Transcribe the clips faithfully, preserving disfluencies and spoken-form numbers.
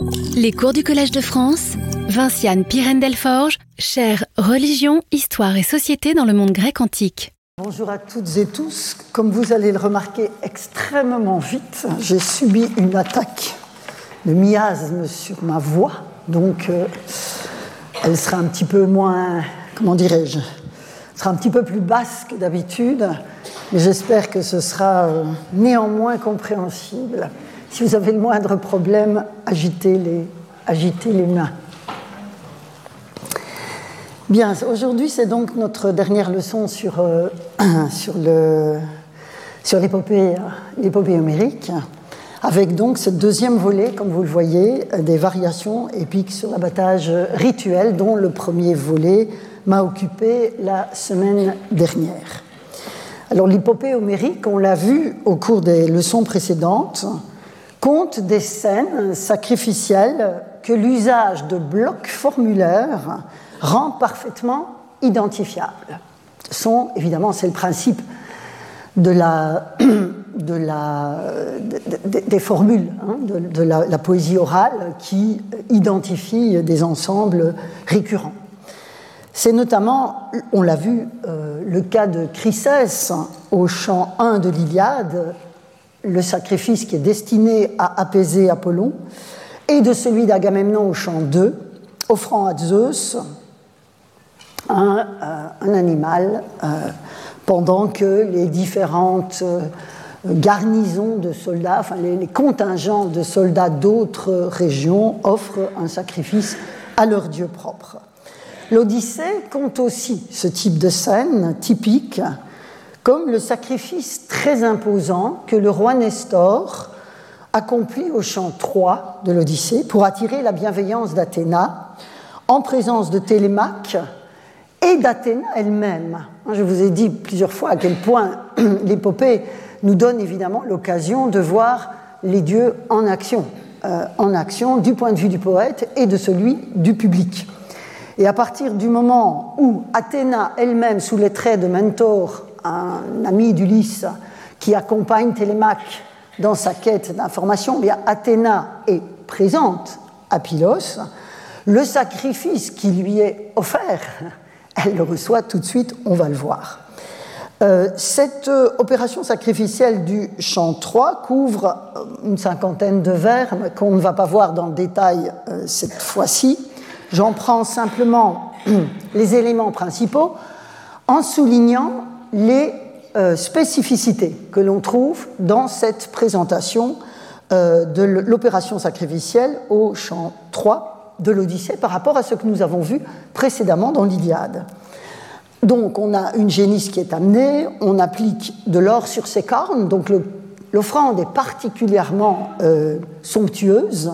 Les cours du Collège de France, Vinciane Pirène-Delforge, chaire Religion, Histoire et Société dans le monde grec antique. Bonjour à toutes et tous. Comme vous allez le remarquer extrêmement vite, j'ai subi une attaque de miasme sur ma voix, donc euh, elle sera un petit peu moins, comment dirais-je, sera un petit peu plus basse que d'habitude, mais j'espère que ce sera euh, néanmoins compréhensible. Si vous avez le moindre problème, agitez les, agitez les mains. Bien, aujourd'hui, c'est donc notre dernière leçon sur, euh, sur, le, sur l'épopée, l'épopée homérique, avec donc ce deuxième volet, comme vous le voyez, des variations épiques sur l'abattage rituel, dont le premier volet m'a occupé la semaine dernière. Alors, l'épopée homérique, on l'a vu au cours des leçons précédentes, compte des scènes sacrificielles que l'usage de blocs formulaires rend parfaitement identifiables. Sont, évidemment, c'est le principe de la, de la, de, de, des formules, hein, de, de la, la poésie orale qui identifie des ensembles récurrents. C'est notamment, on l'a vu, euh, le cas de Chrysès au chant un de l'Iliade, le sacrifice qui est destiné à apaiser Apollon, et de celui d'Agamemnon au chant deux, offrant à Zeus un, euh, un animal euh, pendant que les différentes euh, garnisons de soldats, enfin les, les contingents de soldats d'autres régions offrent un sacrifice à leur dieu propre. L'Odyssée compte aussi ce type de scène typique, comme le sacrifice très imposant que le roi Nestor accomplit au chant trois de l'Odyssée pour attirer la bienveillance d'Athéna en présence de Télémaque et d'Athéna elle-même. Je vous ai dit plusieurs fois à quel point l'épopée nous donne évidemment l'occasion de voir les dieux en action, euh, en action du point de vue du poète et de celui du public. Et à partir du moment où Athéna elle-même, sous les traits de Mentor, un ami d'Ulysse qui accompagne Télémaque dans sa quête d'information, bien Athéna est présente à Pylos, le sacrifice qui lui est offert, elle le reçoit tout de suite, on va le voir. Euh, cette euh, opération sacrificielle du chant trois couvre euh, une cinquantaine de vers qu'on ne va pas voir dans le détail euh, cette fois-ci. J'en prends simplement les éléments principaux en soulignant les euh, spécificités que l'on trouve dans cette présentation euh, de l'opération sacrificielle au chant trois de l'Odyssée par rapport à ce que nous avons vu précédemment dans l'Iliade. Donc on a une génisse qui est amenée, on applique de l'or sur ses cornes, donc le, l'offrande est particulièrement euh, somptueuse.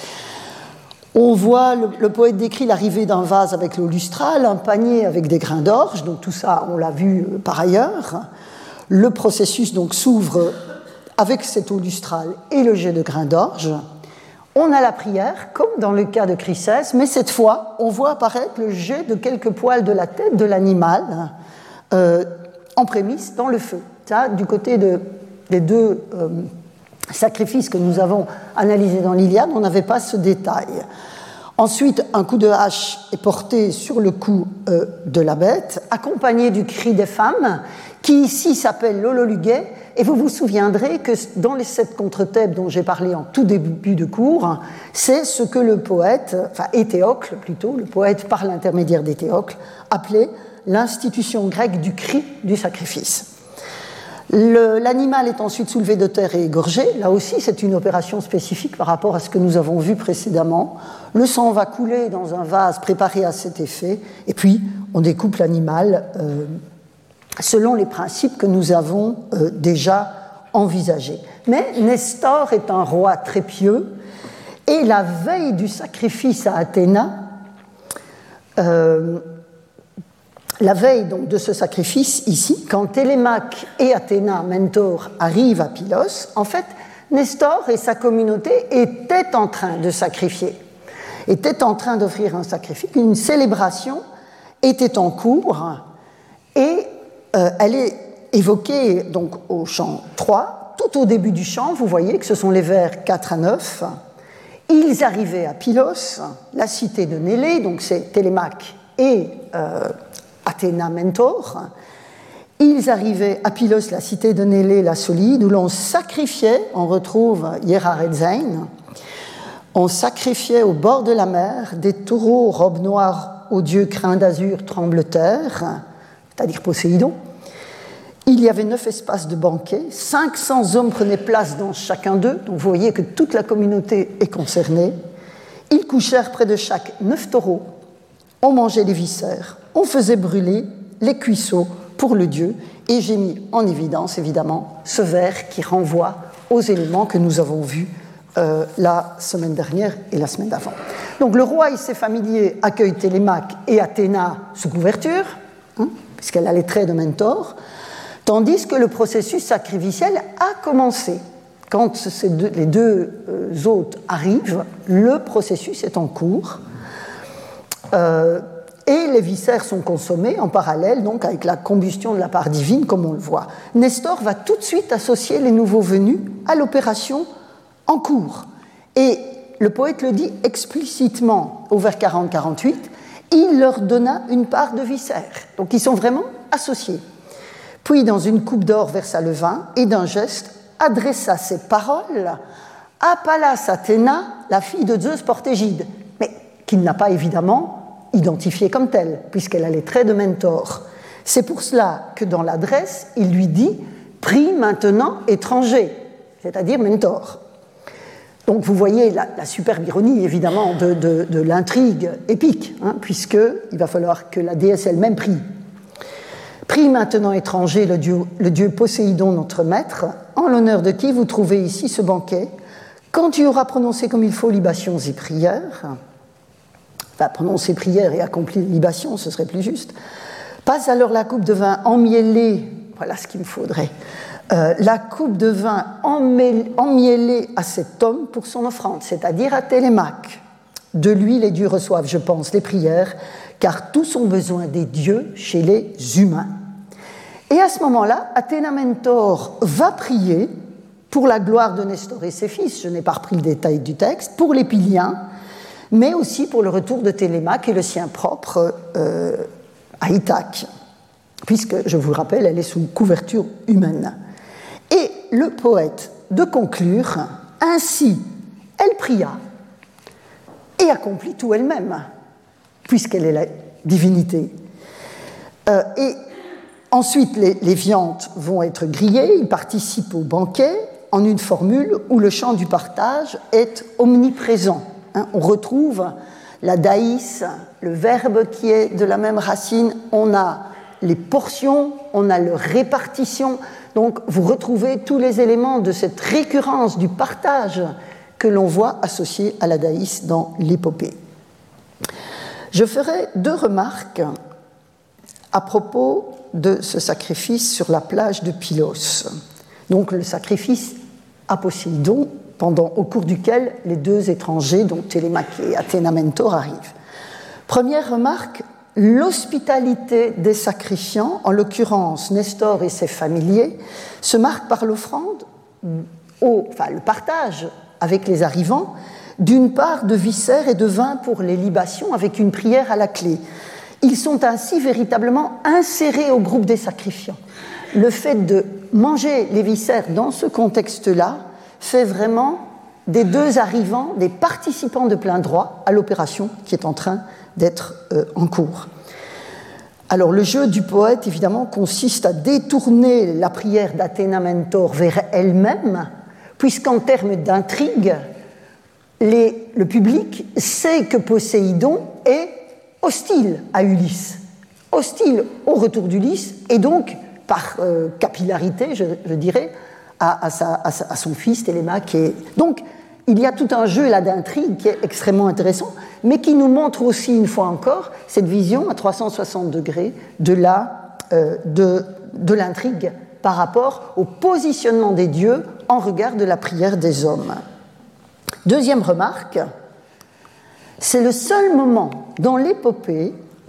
On voit, le, le poète décrit l'arrivée d'un vase avec l'eau lustrale, un panier avec des grains d'orge, donc tout ça, on l'a vu euh, par ailleurs. Le processus donc s'ouvre avec cette eau lustrale et le jet de grains d'orge. On a la prière, comme dans le cas de Chrysès, mais cette fois, on voit apparaître le jet de quelques poils de la tête de l'animal euh, en prémisse dans le feu. Ça, du côté de, des deux euh, sacrifices que nous avons analysés dans l'Iliade, on n'avait pas ce détail. Ensuite, un coup de hache est porté sur le cou euh, de la bête, accompagné du cri des femmes, qui ici s'appelle l'Hololuguet, et vous vous souviendrez que dans les sept contre Thèbes dont j'ai parlé en tout début de cours, c'est ce que le poète, enfin Éthéocle plutôt, le poète par l'intermédiaire d'Éthéocle, appelait l'institution grecque du cri du sacrifice. Le, l'animal est ensuite soulevé de terre et égorgé. Là aussi, c'est une opération spécifique par rapport à ce que nous avons vu précédemment. Le sang va couler dans un vase préparé à cet effet, et puis on découpe l'animal euh, selon les principes que nous avons euh, déjà envisagés. Mais Nestor est un roi très pieux, et la veille du sacrifice à Athéna, euh, la veille donc, de ce sacrifice, ici, quand Télémaque et Athéna, Mentor, arrivent à Pylos, en fait, Nestor et sa communauté étaient en train de sacrifier, étaient en train d'offrir un sacrifice, une célébration était en cours, et euh, elle est évoquée donc, au chant trois. Tout au début du chant, vous voyez que ce sont les vers quatre à neuf, Ils arrivaient à Pylos, la cité de Nélée, donc c'est Télémaque et euh, Athéna Mentor. Ils arrivaient à Pylos, la cité de Nélée, la solide, où l'on sacrifiait, on retrouve Yeraretzain, on sacrifiait au bord de la mer des taureaux robes noires au dieu crin d'azur tremble-terre, c'est-à-dire Poséidon. Il y avait neuf espaces de banquet, cinq cents hommes prenaient place dans chacun d'eux, donc vous voyez que toute la communauté est concernée. Ils couchèrent près de chaque neuf taureaux, on mangeait les viscères, on faisait brûler les cuisseaux pour le dieu, et j'ai mis en évidence évidemment ce vers qui renvoie aux éléments que nous avons vus euh, la semaine dernière et la semaine d'avant. Donc le roi et ses familiers accueillent Télémaque et Athéna sous couverture, hein, puisqu'elle a les traits de Mentor, tandis que le processus sacrificiel a commencé. Quand ces deux, les deux euh, hôtes arrivent, le processus est en cours. Euh, Et les viscères sont consommés en parallèle, donc avec la combustion de la part divine, comme on le voit. Nestor va tout de suite associer les nouveaux venus à l'opération en cours. Et le poète le dit explicitement au vers quarante quarante-huit, il leur donna une part de viscères. Donc ils sont vraiment associés. Puis, dans une coupe d'or, versa le vin et d'un geste adressa ses paroles à Pallas Athéna, la fille de Zeus portégide, mais qu'il n'a pas évidemment identifiée comme telle, puisqu'elle a les traits de Mentor. C'est pour cela que dans l'adresse, il lui dit « prie maintenant étranger », c'est-à-dire Mentor. Donc vous voyez la, la superbe ironie, évidemment, de, de, de l'intrigue épique, hein, puisqu'il va falloir que la déesse elle-même prie. « Prie maintenant étranger le dieu, le dieu Poséidon, notre maître, en l'honneur de qui vous trouvez ici ce banquet, quand tu auras prononcé comme il faut libations et prières, enfin, prononcer prière et accomplir libation, ce serait plus juste. Passe alors la coupe de vin emmiellée, voilà ce qu'il me faudrait, euh, la coupe de vin emmiellée à cet homme pour son offrande, c'est-à-dire à Télémaque. De lui, les dieux reçoivent, je pense, les prières, car tous ont besoin des dieux chez les humains. Et à ce moment-là, Athéna Mentor va prier pour la gloire de Nestor et ses fils, je n'ai pas repris le détail du texte, pour les Pyliens, mais aussi pour le retour de Télémaque et le sien propre euh, à Ithaque, puisque, je vous le rappelle, elle est sous couverture humaine. Et le poète de conclure, ainsi elle pria et accomplit tout elle-même, puisqu'elle est la divinité. Euh, et ensuite, les, les viandes vont être grillées, ils participent au banquet en une formule où le chant du partage est omniprésent. Hein, on retrouve la daïs, le verbe qui est de la même racine, on a les portions, on a leur répartition, donc vous retrouvez tous les éléments de cette récurrence du partage que l'on voit associé à la daïs dans l'épopée. Je ferai deux remarques à propos de ce sacrifice sur la plage de Pylos, donc le sacrifice à Poséidon, pendant, au cours duquel les deux étrangers, donc Télémaque et Athéna Mentor, arrivent. Première remarque, l'hospitalité des sacrifiants, en l'occurrence Nestor et ses familiers, se marque par l'offrande, au, enfin le partage avec les arrivants, d'une part de viscères et de vin pour les libations, avec une prière à la clé. Ils sont ainsi véritablement insérés au groupe des sacrifiants. Le fait de manger les viscères dans ce contexte-là fait vraiment des deux arrivants, des participants de plein droit à l'opération qui est en train d'être euh, en cours. Alors le jeu du poète, évidemment, consiste à détourner la prière d'Athéna Mentor vers elle-même, puisqu'en termes d'intrigue, les, le public sait que Poséidon est hostile à Ulysse, hostile au retour d'Ulysse, et donc, par euh, capillarité, je, je dirais, À, à, sa, à, sa, à son fils Télémaque. Et... Donc, il y a tout un jeu là d'intrigue qui est extrêmement intéressant, mais qui nous montre aussi, une fois encore, cette vision à trois cent soixante degrés de, la, euh, de, de l'intrigue par rapport au positionnement des dieux en regard de la prière des hommes. Deuxième remarque, c'est le seul moment dans l'épopée,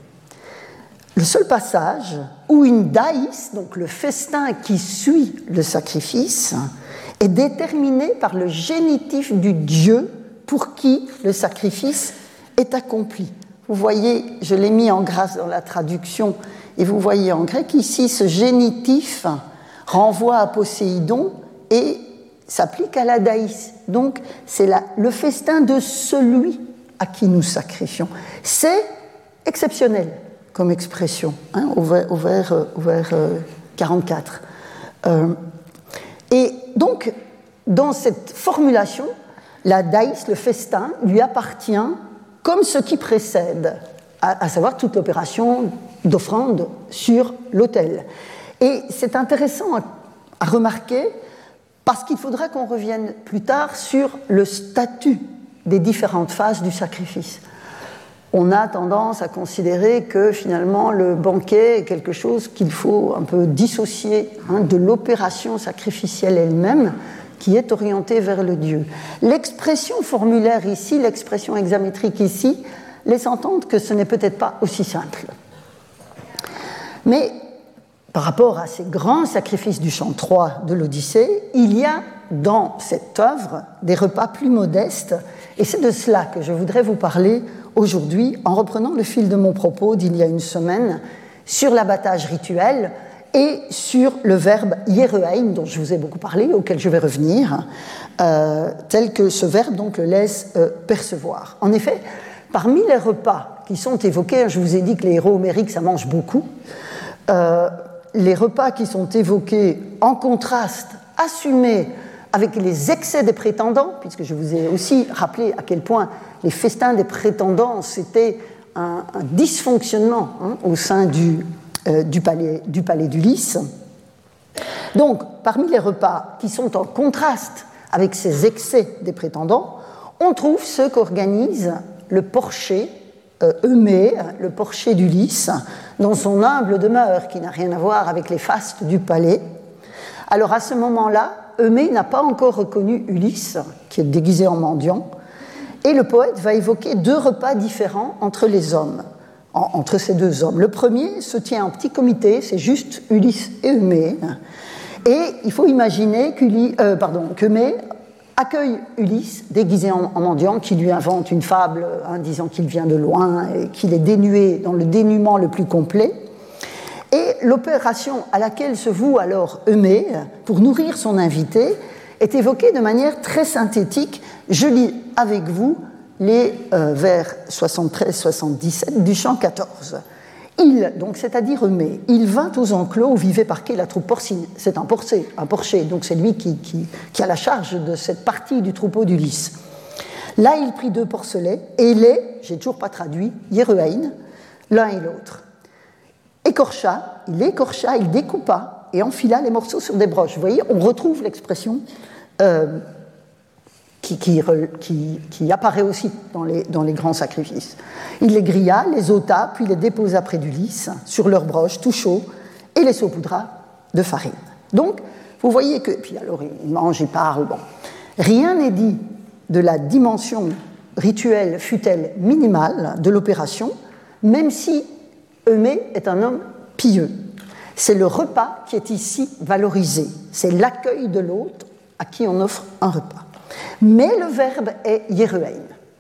le seul passage où une daïs, donc le festin qui suit le sacrifice, est déterminé par le génitif du dieu pour qui le sacrifice est accompli. Vous voyez, je l'ai mis en grâce dans la traduction, et vous voyez en grec ici, ce génitif renvoie à Poséidon et s'applique à la daïs. Donc, c'est la, le festin de celui à qui nous sacrifions. C'est exceptionnel comme expression, hein, au vers, au vers, au vers euh, quarante-quatre. Euh, et donc, dans cette formulation, la daïs, le festin, lui appartient comme ce qui précède, à, à savoir toute l'opération d'offrande sur l'autel. Et c'est intéressant à, à remarquer parce qu'il faudra qu'on revienne plus tard sur le statut des différentes phases du sacrifice. On a tendance à considérer que finalement le banquet est quelque chose qu'il faut un peu dissocier hein, de l'opération sacrificielle elle-même qui est orientée vers le Dieu. L'expression formulaire ici, l'expression hexamétrique ici, laisse entendre que ce n'est peut-être pas aussi simple. Mais par rapport à ces grands sacrifices du chant trois de l'Odyssée, il y a dans cette œuvre des repas plus modestes, et c'est de cela que je voudrais vous parler aujourd'hui en reprenant le fil de mon propos d'il y a une semaine sur l'abattage rituel et sur le verbe yereheim, dont je vous ai beaucoup parlé, auquel je vais revenir, euh, tel que ce verbe donc le laisse euh, percevoir. En effet, parmi les repas qui sont évoqués, je vous ai dit que les héros homériques, ça mange beaucoup, euh, les repas qui sont évoqués en contraste, assumés avec les excès des prétendants, puisque je vous ai aussi rappelé à quel point les festins des prétendants, c'était un, un dysfonctionnement hein, au sein du, euh, du palais, du palais d'Ulysse. Donc, parmi les repas qui sont en contraste avec ces excès des prétendants, on trouve ceux qu'organise le porcher euh, Eumée, le porcher d'Ulysse, dans son humble demeure, qui n'a rien à voir avec les fastes du palais. Alors, à ce moment-là, Eumée n'a pas encore reconnu Ulysse, qui est déguisé en mendiant, et le poète va évoquer deux repas différents entre les hommes, en, entre ces deux hommes. Le premier se tient en petit comité, c'est juste Ulysse et Eumée, et il faut imaginer euh, qu'Eumée accueille Ulysse, déguisé en, en mendiant, qui lui invente une fable hein, disant qu'il vient de loin et qu'il est dénué dans le dénuement le plus complet. Et l'opération à laquelle se voue alors Eumée, pour nourrir son invité, est évoquée de manière très synthétique. Je lis avec vous les euh, vers soixante-treize soixante-dix-sept du chant quatorze. Il, donc c'est-à-dire Eumée, il vint aux enclos où vivait parquée la troupe porcine. C'est un porcé, un porcher, donc c'est lui qui, qui, qui a la charge de cette partie du troupeau d'Ulysse. Là, il prit deux porcelets et les, j'ai toujours pas traduit, yereheim, l'un et l'autre. Écorcha, il écorcha, il découpa et enfila les morceaux sur des broches. Vous voyez, on retrouve l'expression euh, qui, qui, qui, qui apparaît aussi dans les, dans les grands sacrifices. Il les grilla, les ôta, puis les déposa près d'Ulysse, sur leurs broches, tout chaud, et les saupoudra de farine. Donc, vous voyez que... Puis alors, il mange, il parle, bon. Rien n'est dit de la dimension rituelle, fût-elle minimale, de l'opération, même si Eumée est un homme pieux. C'est le repas qui est ici valorisé. C'est l'accueil de l'hôte à qui on offre un repas. Mais le verbe est yereheim.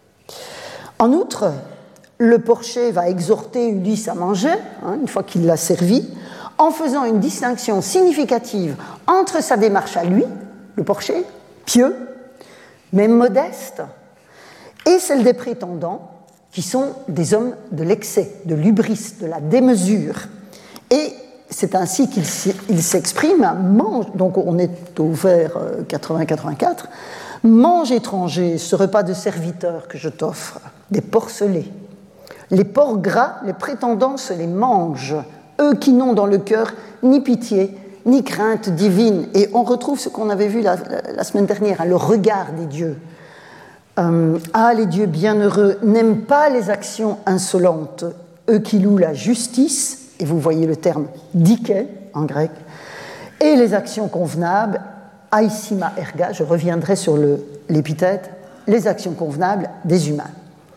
En outre, le porcher va exhorter Ulysse à manger, hein, une fois qu'il l'a servi, en faisant une distinction significative entre sa démarche à lui, le porcher, pieux, mais modeste, et celle des prétendants, qui sont des hommes de l'excès, de l'hubris, de la démesure. Et c'est ainsi qu'il s'exprime, mange, donc on est au vers quatre-vingts quatre-vingt-quatre, mange étranger, ce repas de serviteur que je t'offre, des porcelets. Les porcs gras, les prétendants se les mangent, eux qui n'ont dans le cœur ni pitié, ni crainte divine. Et on retrouve ce qu'on avait vu la, la semaine dernière, hein, le regard des dieux. Euh, ah, les dieux bienheureux n'aiment pas les actions insolentes, eux qui louent la justice, et vous voyez le terme dikē en grec, et les actions convenables, aïsima erga, je reviendrai sur le, l'épithète, les actions convenables des humains.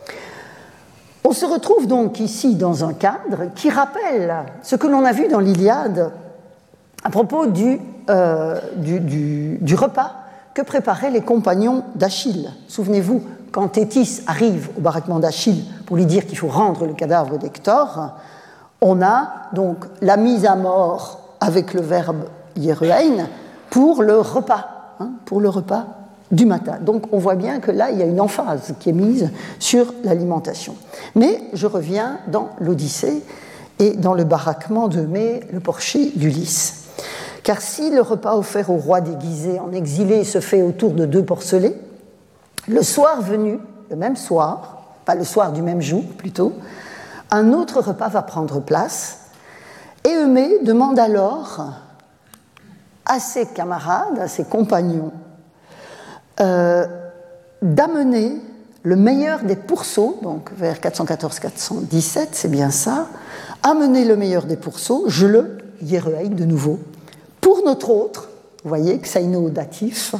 On se retrouve donc ici dans un cadre qui rappelle ce que l'on a vu dans l'Iliade à propos du, euh, du, du, du repas que préparaient les compagnons d'Achille. Souvenez-vous quand Thétis arrive au baraquement d'Achille pour lui dire qu'il faut rendre le cadavre d'Hector, on a donc la mise à mort avec le verbe hieruein pour le repas, hein, pour le repas du matin. Donc on voit bien que là, il y a une emphase qui est mise sur l'alimentation. Mais je reviens dans l'Odyssée et dans le baraquement d'Eumée, le porcher d'Ulysse. Car si le repas offert au roi déguisé en exilé se fait autour de deux porcelets, le soir venu, le même soir, pas le soir du même jour plutôt, un autre repas va prendre place, et Eumée demande alors à ses camarades, à ses compagnons, euh, d'amener le meilleur des pourceaux, donc vers quatre cent quatorze quatre cent dix-sept, c'est bien ça, amener le meilleur des pourceaux, je le hieruein de nouveau, pour notre autre, vous voyez, xaino datif,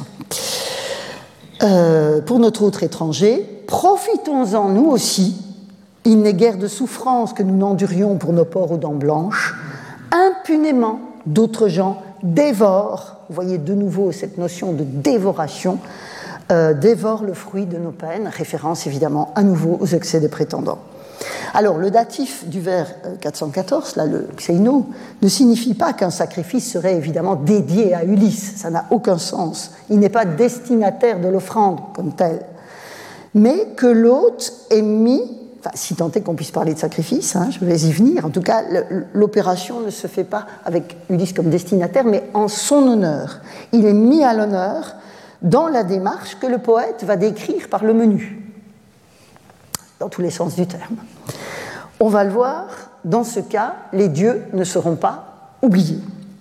euh, pour notre autre étranger, profitons-en nous aussi. Il n'est guère de souffrance que nous n'endurions pour nos porcs aux dents blanches. Impunément, d'autres gens dévorent, vous voyez de nouveau cette notion de dévoration, euh, dévorent le fruit de nos peines, référence évidemment à nouveau aux excès des prétendants. Alors, le datif du vers quatre cent quatorze, là, le xeino, ne signifie pas qu'un sacrifice serait évidemment dédié à Ulysse, ça n'a aucun sens. Il n'est pas destinataire de l'offrande comme tel, mais que l'hôte est mis. Enfin, si tant est qu'on puisse parler de sacrifice, hein, je vais y venir. En tout cas, l'opération ne se fait pas avec Ulysse comme destinataire, mais en son honneur. Il est mis à l'honneur dans la démarche que le poète va décrire par le menu, dans tous les sens du terme. On va le voir, dans ce cas, les dieux ne seront pas oubliés.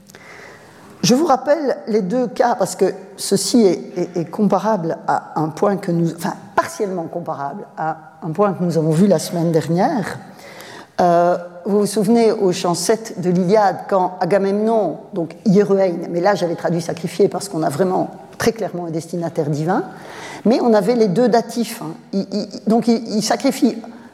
Je vous rappelle les deux cas, parce que ceci est, est, est comparable à un point que nous... Enfin, partiellement comparable à un point que nous avons vu la semaine dernière. Euh, vous vous souvenez au chant sept de l'Iliade, quand Agamemnon, donc hieruein, mais là j'avais traduit sacrifié parce qu'on a vraiment très clairement un destinataire divin, mais on avait les deux datifs. Hein. Il, il, donc il, il sacrifie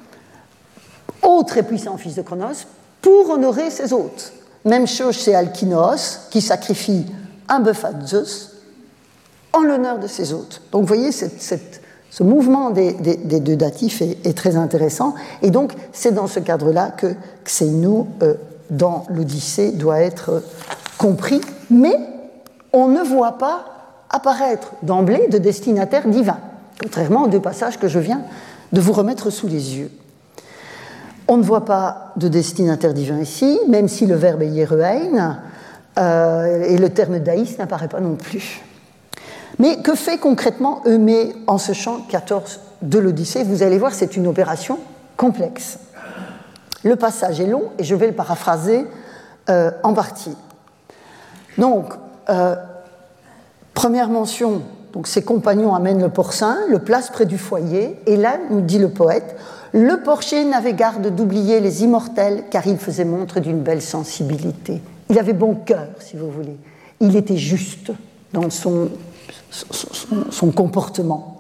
ô très puissant fils de Cronos pour honorer ses hôtes. Même chose chez Alkinos, qui sacrifie un bœuf à Zeus en l'honneur de ses hôtes. Donc vous voyez cette, cette Ce mouvement des, des, des deux datifs est, est très intéressant, et donc c'est dans ce cadre-là que xeino, euh, dans l'Odyssée, doit être euh, compris, mais on ne voit pas apparaître d'emblée de destinataire divin, contrairement aux deux passages que je viens de vous remettre sous les yeux. On ne voit pas de destinataire divin ici, même si le verbe est hieruein, euh, et le terme daïs n'apparaît pas non plus. Mais que fait concrètement Eumée en ce chant quatorze de l'Odyssée? Vous allez voir, c'est une opération complexe. Le passage est long et je vais le paraphraser euh, en partie. Donc, euh, première mention, donc ses compagnons amènent le porcin, le placent près du foyer, et là, nous dit le poète, le porcher n'avait garde d'oublier les immortels, car il faisait montre d'une belle sensibilité. Il avait bon cœur, si vous voulez. Il était juste dans son... Son, son comportement.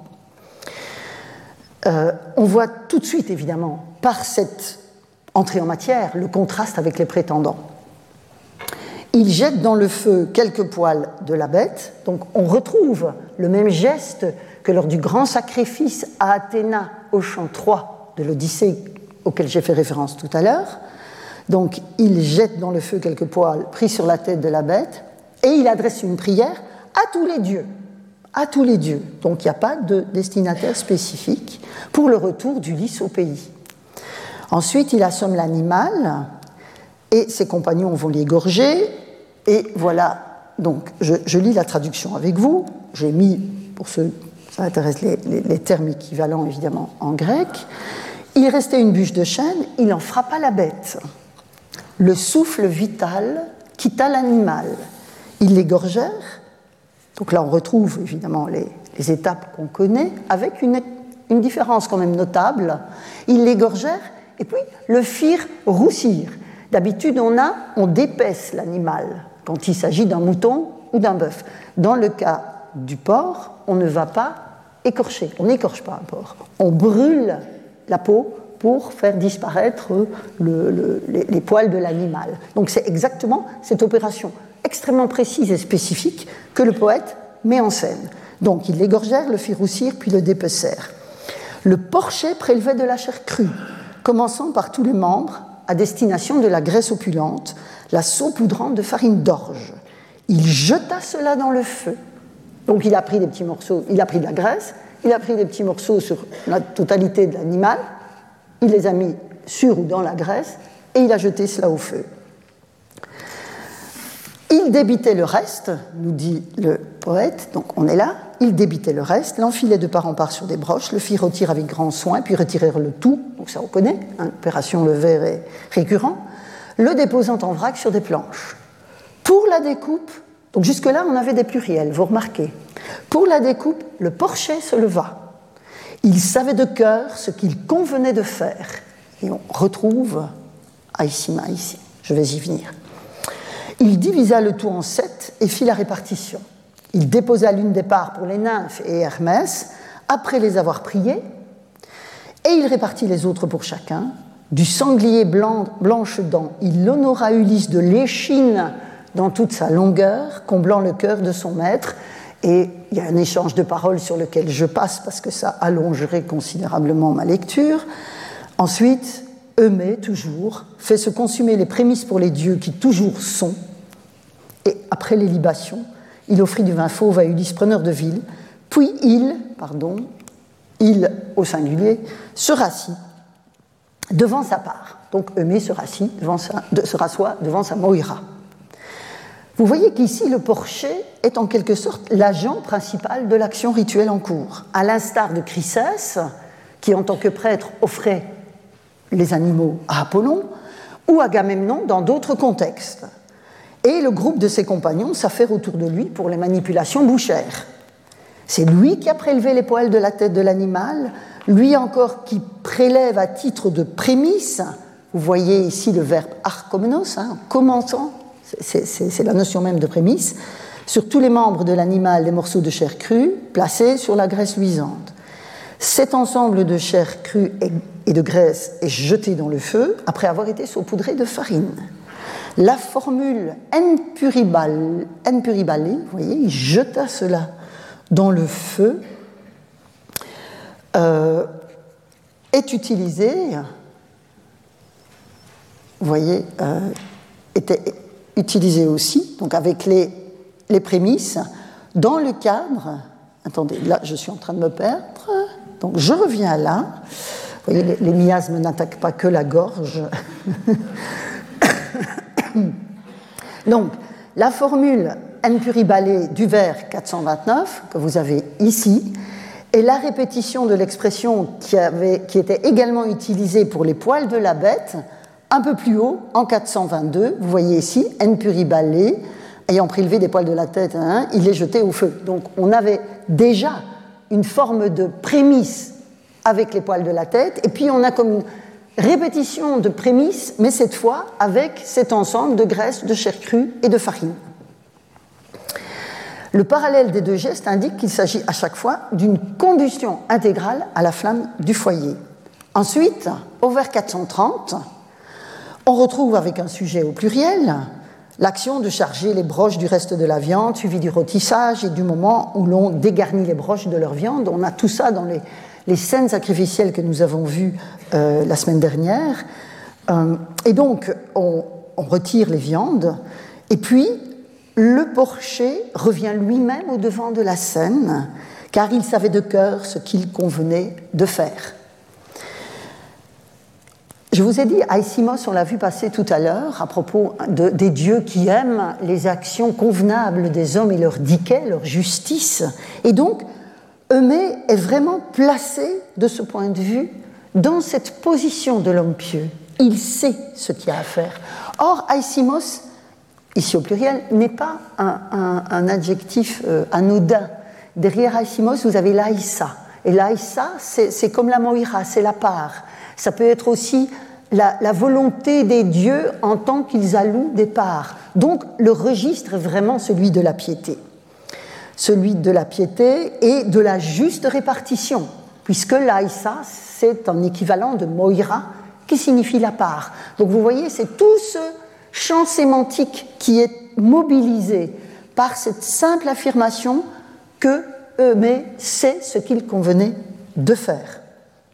Euh, on voit tout de suite, évidemment, par cette entrée en matière, le contraste avec les prétendants. Il jette dans le feu quelques poils de la bête, donc on retrouve le même geste que lors du grand sacrifice à Athéna au chant trois de l'Odyssée, auquel j'ai fait référence tout à l'heure. Donc il jette dans le feu quelques poils pris sur la tête de la bête, et il adresse une prière à tous les dieux. à tous les dieux. Donc il n'y a pas de destinataire spécifique pour le retour d'Ulysse au pays. Ensuite, il assomme l'animal et ses compagnons vont l'égorger. Et voilà, donc je, je lis la traduction avec vous. J'ai mis, pour ceux ça intéresse, les, les, les termes équivalents évidemment en grec. Il restait une bûche de chêne, il en frappa la bête. Le souffle vital quitta l'animal. Ils l'égorgèrent. Donc là, on retrouve évidemment les, les étapes qu'on connaît, avec une, une différence quand même notable. Ils l'égorgèrent et puis le firent roussir. D'habitude, on, a, on dépaisse l'animal quand il s'agit d'un mouton ou d'un bœuf. Dans le cas du porc, on ne va pas écorcher. On n'écorche pas un porc. On brûle la peau pour faire disparaître le, le, les, les poils de l'animal. Donc c'est exactement cette opération extrêmement précise et spécifique que le poète met en scène. Donc ils l'égorgèrent, le firent roussir, puis le dépecèrent. Le porcher prélevait de la chair crue, commençant par tous les membres, à destination de la graisse opulente, la saupoudrant de farine d'orge. Il jeta cela dans le feu. Donc il a pris des petits morceaux, il a pris de la graisse, il a pris des petits morceaux sur la totalité de l'animal, il les a mis sur ou dans la graisse, et il a jeté cela au feu. Il débitait le reste, nous dit le poète, donc on est là, il débitait le reste, l'enfilait de part en part sur des broches, le fit rôtir avec grand soin, puis retirer le tout, donc ça on connaît, hein, opération le verre est récurrent, le déposant en vrac sur des planches. Pour la découpe, donc jusque-là on avait des pluriels, vous remarquez, pour la découpe, le porcher se leva. Il savait de cœur ce qu'il convenait de faire. Et on retrouve Aïssima ici, je vais y venir. Il divisa le tout en sept et fit la répartition. Il déposa l'une des parts pour les nymphes et Hermès, après les avoir priées, et il répartit les autres pour chacun. Du sanglier blanc, blanche-dent, il honora Ulysse de l'échine dans toute sa longueur, comblant le cœur de son maître. Et il y a un échange de paroles sur lequel je passe parce que ça allongerait considérablement ma lecture. Ensuite, Eumée, toujours, fait se consumer les prémices pour les dieux qui toujours sont. Et après les libations, il offrit du vin fauve à Ulysse, preneur de ville. Puis il, pardon, il au singulier, se rassit devant sa part. Donc Eumée se rassit devant sa, de, se rassoit devant sa Moïra. Vous voyez qu'ici, le porcher est en quelque sorte l'agent principal de l'action rituelle en cours. À l'instar de Chryses, qui en tant que prêtre offrait les animaux à Apollon, ou Agamemnon dans d'autres contextes. Et le groupe de ses compagnons s'affaire autour de lui pour les manipulations bouchères. C'est lui qui a prélevé les poils de la tête de l'animal, lui encore qui prélève à titre de prémisse, vous voyez ici le verbe arkomnos, hein, commençant, c'est, c'est, c'est la notion même de prémisse, sur tous les membres de l'animal les morceaux de chair crue placés sur la graisse luisante. Cet ensemble de chair crue et de graisse est jeté dans le feu après avoir été saupoudré de farine. La formule en puribale, en puribale, vous voyez, il jeta cela dans le feu, euh, est utilisée, vous voyez, euh, était utilisée aussi, donc avec les, les prémices, dans le cadre, attendez, là je suis en train de me perdre, donc je reviens là, vous voyez, les, les miasmes n'attaquent pas que la gorge. Donc, la formule en puribale du vers quatre cent vingt-neuf, que vous avez ici, est la répétition de l'expression qui, avait, qui était également utilisée pour les poils de la bête, un peu plus haut, en quatre cent vingt-deux. Vous voyez ici, en puribale, ayant prélevé des poils de la tête, hein, il est jeté au feu. Donc, on avait déjà une forme de prémisse avec les poils de la tête, et puis on a comme une répétition de prémices, mais cette fois avec cet ensemble de graisse, de chair crue et de farine. Le parallèle des deux gestes indique qu'il s'agit à chaque fois d'une combustion intégrale à la flamme du foyer. Ensuite, au vers quatre cent trente, on retrouve avec un sujet au pluriel l'action de charger les broches du reste de la viande, suivi du rôtissage et du moment où l'on dégarnit les broches de leur viande. On a tout ça dans les, les scènes sacrificielles que nous avons vues euh, la semaine dernière. Euh, et donc, on, on retire les viandes, et puis le porcher revient lui-même au devant de la scène, car il savait de cœur ce qu'il convenait de faire. Je vous ai dit, Aïsimos, on l'a vu passer tout à l'heure, à propos de, des dieux qui aiment les actions convenables des hommes et leur diquet, leur justice. Et donc, Eumée est vraiment placé, de ce point de vue, dans cette position de l'homme pieux. Il sait ce qu'il y a à faire. Or, Aïsimos, ici au pluriel, n'est pas un, un, un adjectif euh, anodin. Derrière Aïsimos, vous avez l'Aïssa. Et l'Aïssa, c'est, c'est comme la Moïra, c'est la part. Ça peut être aussi la, la volonté des dieux en tant qu'ils allouent des parts. Donc, le registre est vraiment celui de la piété. Celui de la piété et de la juste répartition, puisque l'Aïssa, c'est un équivalent de Moïra, qui signifie la part. Donc, vous voyez, c'est tout ce champ sémantique qui est mobilisé par cette simple affirmation que Eumée sait ce qu'il convenait de faire.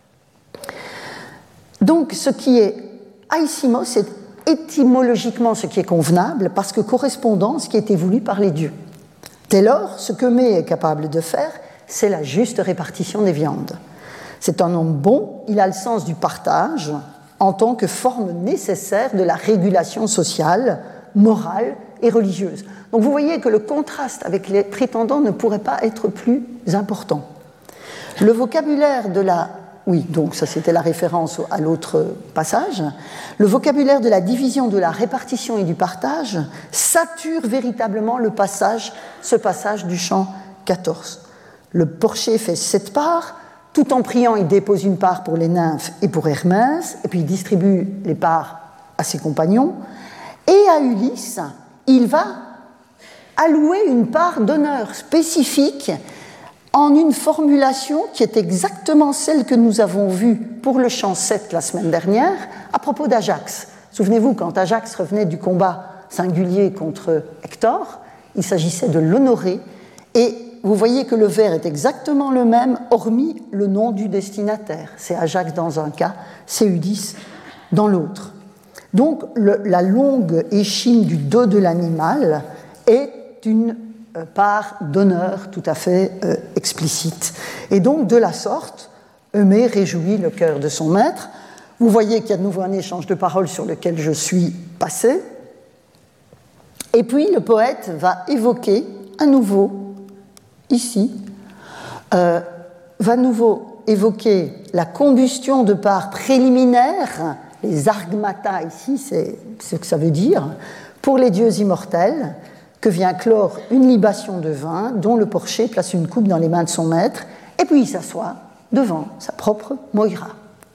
Donc, ce qui est aïsimos, c'est étymologiquement ce qui est convenable, parce que correspondant à ce qui a été voulu par les dieux. Dès lors, ce que Mé est capable de faire, c'est la juste répartition des viandes. C'est un homme bon, il a le sens du partage en tant que forme nécessaire de la régulation sociale, morale et religieuse. Donc vous voyez que le contraste avec les prétendants ne pourrait pas être plus important. Le vocabulaire de la... Oui, donc ça c'était la référence à l'autre passage. Le vocabulaire de la division, de la répartition et du partage sature véritablement le passage, ce passage du chant quatorze. Le porcher fait sept parts, tout en priant, il dépose une part pour les nymphes et pour Hermès, et puis il distribue les parts à ses compagnons. Et à Ulysse, il va allouer une part d'honneur spécifique en une formulation qui est exactement celle que nous avons vue pour le chant sept la semaine dernière à propos d'Ajax. Souvenez-vous, quand Ajax revenait du combat singulier contre Hector, il s'agissait de l'honorer, et vous voyez que le vers est exactement le même, hormis le nom du destinataire. C'est Ajax dans un cas, c'est Ulysse dans l'autre. Donc le, la longue échine du dos de l'animal est une euh, part d'honneur tout à fait euh, explicite. Et donc de la sorte, Eumée réjouit le cœur de son maître. Vous voyez qu'il y a de nouveau un échange de paroles sur lequel je suis passé. Et puis le poète va évoquer à nouveau, ici, euh, va à nouveau évoquer la combustion de parts préliminaires, les argmata ici, c'est ce que ça veut dire, pour les dieux immortels, que vient clore une libation de vin dont le porcher place une coupe dans les mains de son maître, et puis il s'assoit devant sa propre Moïra.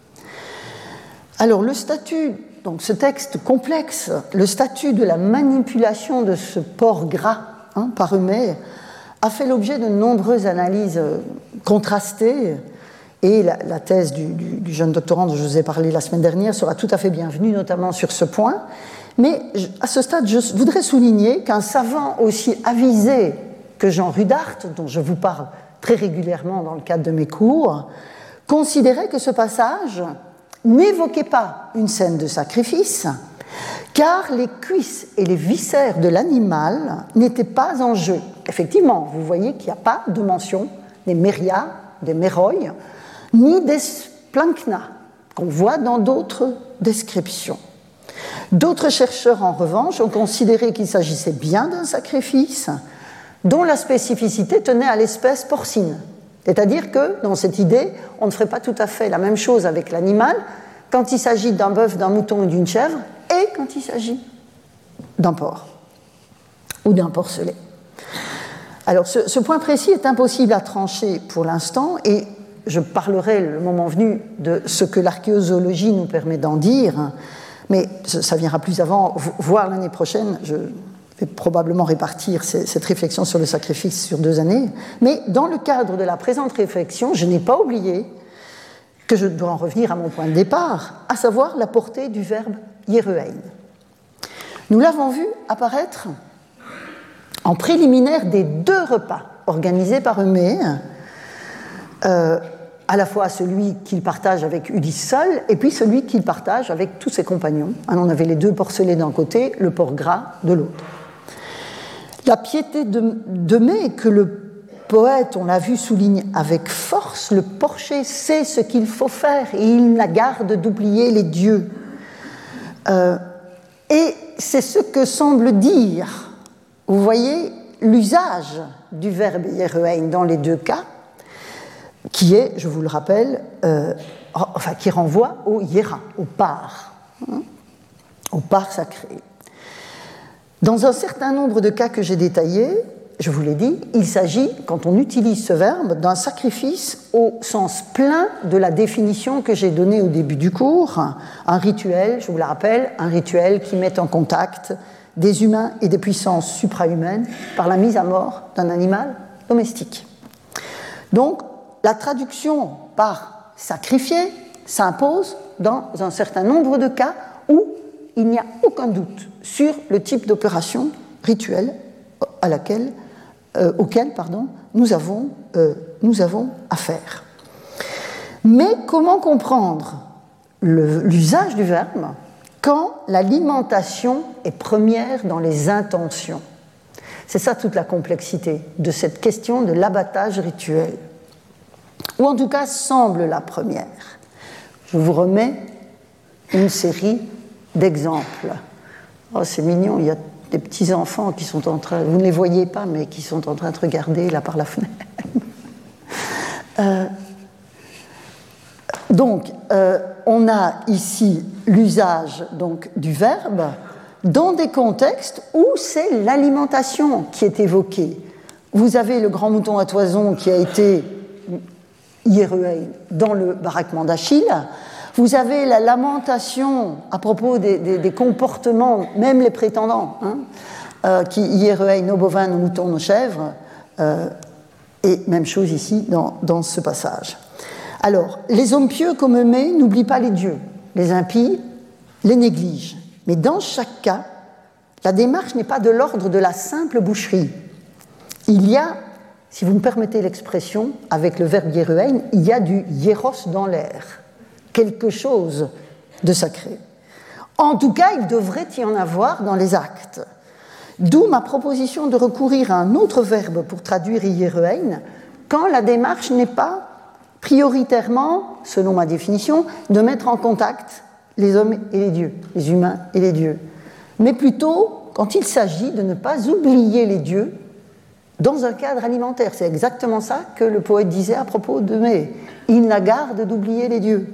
Alors le statut, donc ce texte complexe, le statut de la manipulation de ce porc gras hein, par Eumée, a fait l'objet de nombreuses analyses contrastées, et la, la thèse du, du, du jeune doctorant dont je vous ai parlé la semaine dernière sera tout à fait bienvenue, notamment sur ce point. Mais à ce stade, je voudrais souligner qu'un savant aussi avisé que Jean Rudart, dont je vous parle très régulièrement dans le cadre de mes cours, considérait que ce passage n'évoquait pas une scène de sacrifice, car les cuisses et les viscères de l'animal n'étaient pas en jeu. Effectivement, vous voyez qu'il n'y a pas de mention des mérias, des méroi, ni des splankna, qu'on voit dans d'autres descriptions. D'autres chercheurs, en revanche, ont considéré qu'il s'agissait bien d'un sacrifice dont la spécificité tenait à l'espèce porcine. C'est-à-dire que, dans cette idée, on ne ferait pas tout à fait la même chose avec l'animal quand il s'agit d'un bœuf, d'un mouton ou d'une chèvre, et quand il s'agit d'un porc ou d'un porcelet. Alors, ce, ce point précis est impossible à trancher pour l'instant, et je parlerai le moment venu de ce que l'archéozoologie nous permet d'en dire, mais ça viendra plus avant, voire l'année prochaine. Je vais probablement répartir cette réflexion sur le sacrifice sur deux années. Mais dans le cadre de la présente réflexion, je n'ai pas oublié que je dois en revenir à mon point de départ, à savoir la portée du verbe yeruein. Nous l'avons vu apparaître en préliminaire des deux repas organisés par Eumée, euh, à la fois celui qu'il partage avec Ulysse seul, et puis celui qu'il partage avec tous ses compagnons. On avait les deux porcelets d'un côté, le porc gras de l'autre. La piété d'Eumée que le poète, on l'a vu, souligne avec force, le porcher sait ce qu'il faut faire, et il n'a garde d'oublier les dieux. Euh, et c'est ce que semble dire, vous voyez, l'usage du verbe yeruein dans les deux cas, qui est, je vous le rappelle, euh, enfin, qui renvoie au yéra, au par, hein, au par sacré. Dans un certain nombre de cas que j'ai détaillés, je vous l'ai dit, il s'agit, quand on utilise ce verbe, d'un sacrifice au sens plein de la définition que j'ai donnée au début du cours, un rituel, je vous le rappelle, un rituel qui met en contact des humains et des puissances suprahumaines par la mise à mort d'un animal domestique. Donc, la traduction par sacrifier s'impose dans un certain nombre de cas où il n'y a aucun doute sur le type d'opération rituelle à laquelle, euh, auquel pardon, nous, avons, euh, nous avons affaire. Mais comment comprendre le, l'usage du verbe quand l'alimentation est première dans les intentions. C'est ça toute la complexité de cette question de l'abattage rituel, ou en tout cas semble la première. Je vous remets une série d'exemples. Oh, c'est mignon, il y a des petits-enfants qui sont en train, vous ne les voyez pas, mais qui sont en train de regarder là par la fenêtre. euh, donc, euh, on a ici l'usage donc, du verbe dans des contextes où c'est l'alimentation qui est évoquée. Vous avez le grand mouton à toison qui a été Hiéruein dans le baraquement d'Achille. Vous avez la lamentation à propos des, des, des comportements, même les prétendants, hein, euh, qui Hiéruein, nos bovins, nos moutons, nos chèvres, euh, et même chose ici dans, dans ce passage. Alors, les hommes pieux comme Eumée n'oublient pas les dieux, les impies les négligent. Mais dans chaque cas, la démarche n'est pas de l'ordre de la simple boucherie. Il y a, si vous me permettez l'expression, avec le verbe hiéruein, il y a du hieros dans l'air, quelque chose de sacré. En tout cas, il devrait y en avoir dans les actes. D'où ma proposition de recourir à un autre verbe pour traduire hiéruein, quand la démarche n'est pas prioritairement, selon ma définition, de mettre en contact les hommes et les dieux, les humains et les dieux, mais plutôt quand il s'agit de ne pas oublier les dieux dans un cadre alimentaire. C'est exactement ça que le poète disait à propos de Mai. Il n'a garde d'oublier les dieux.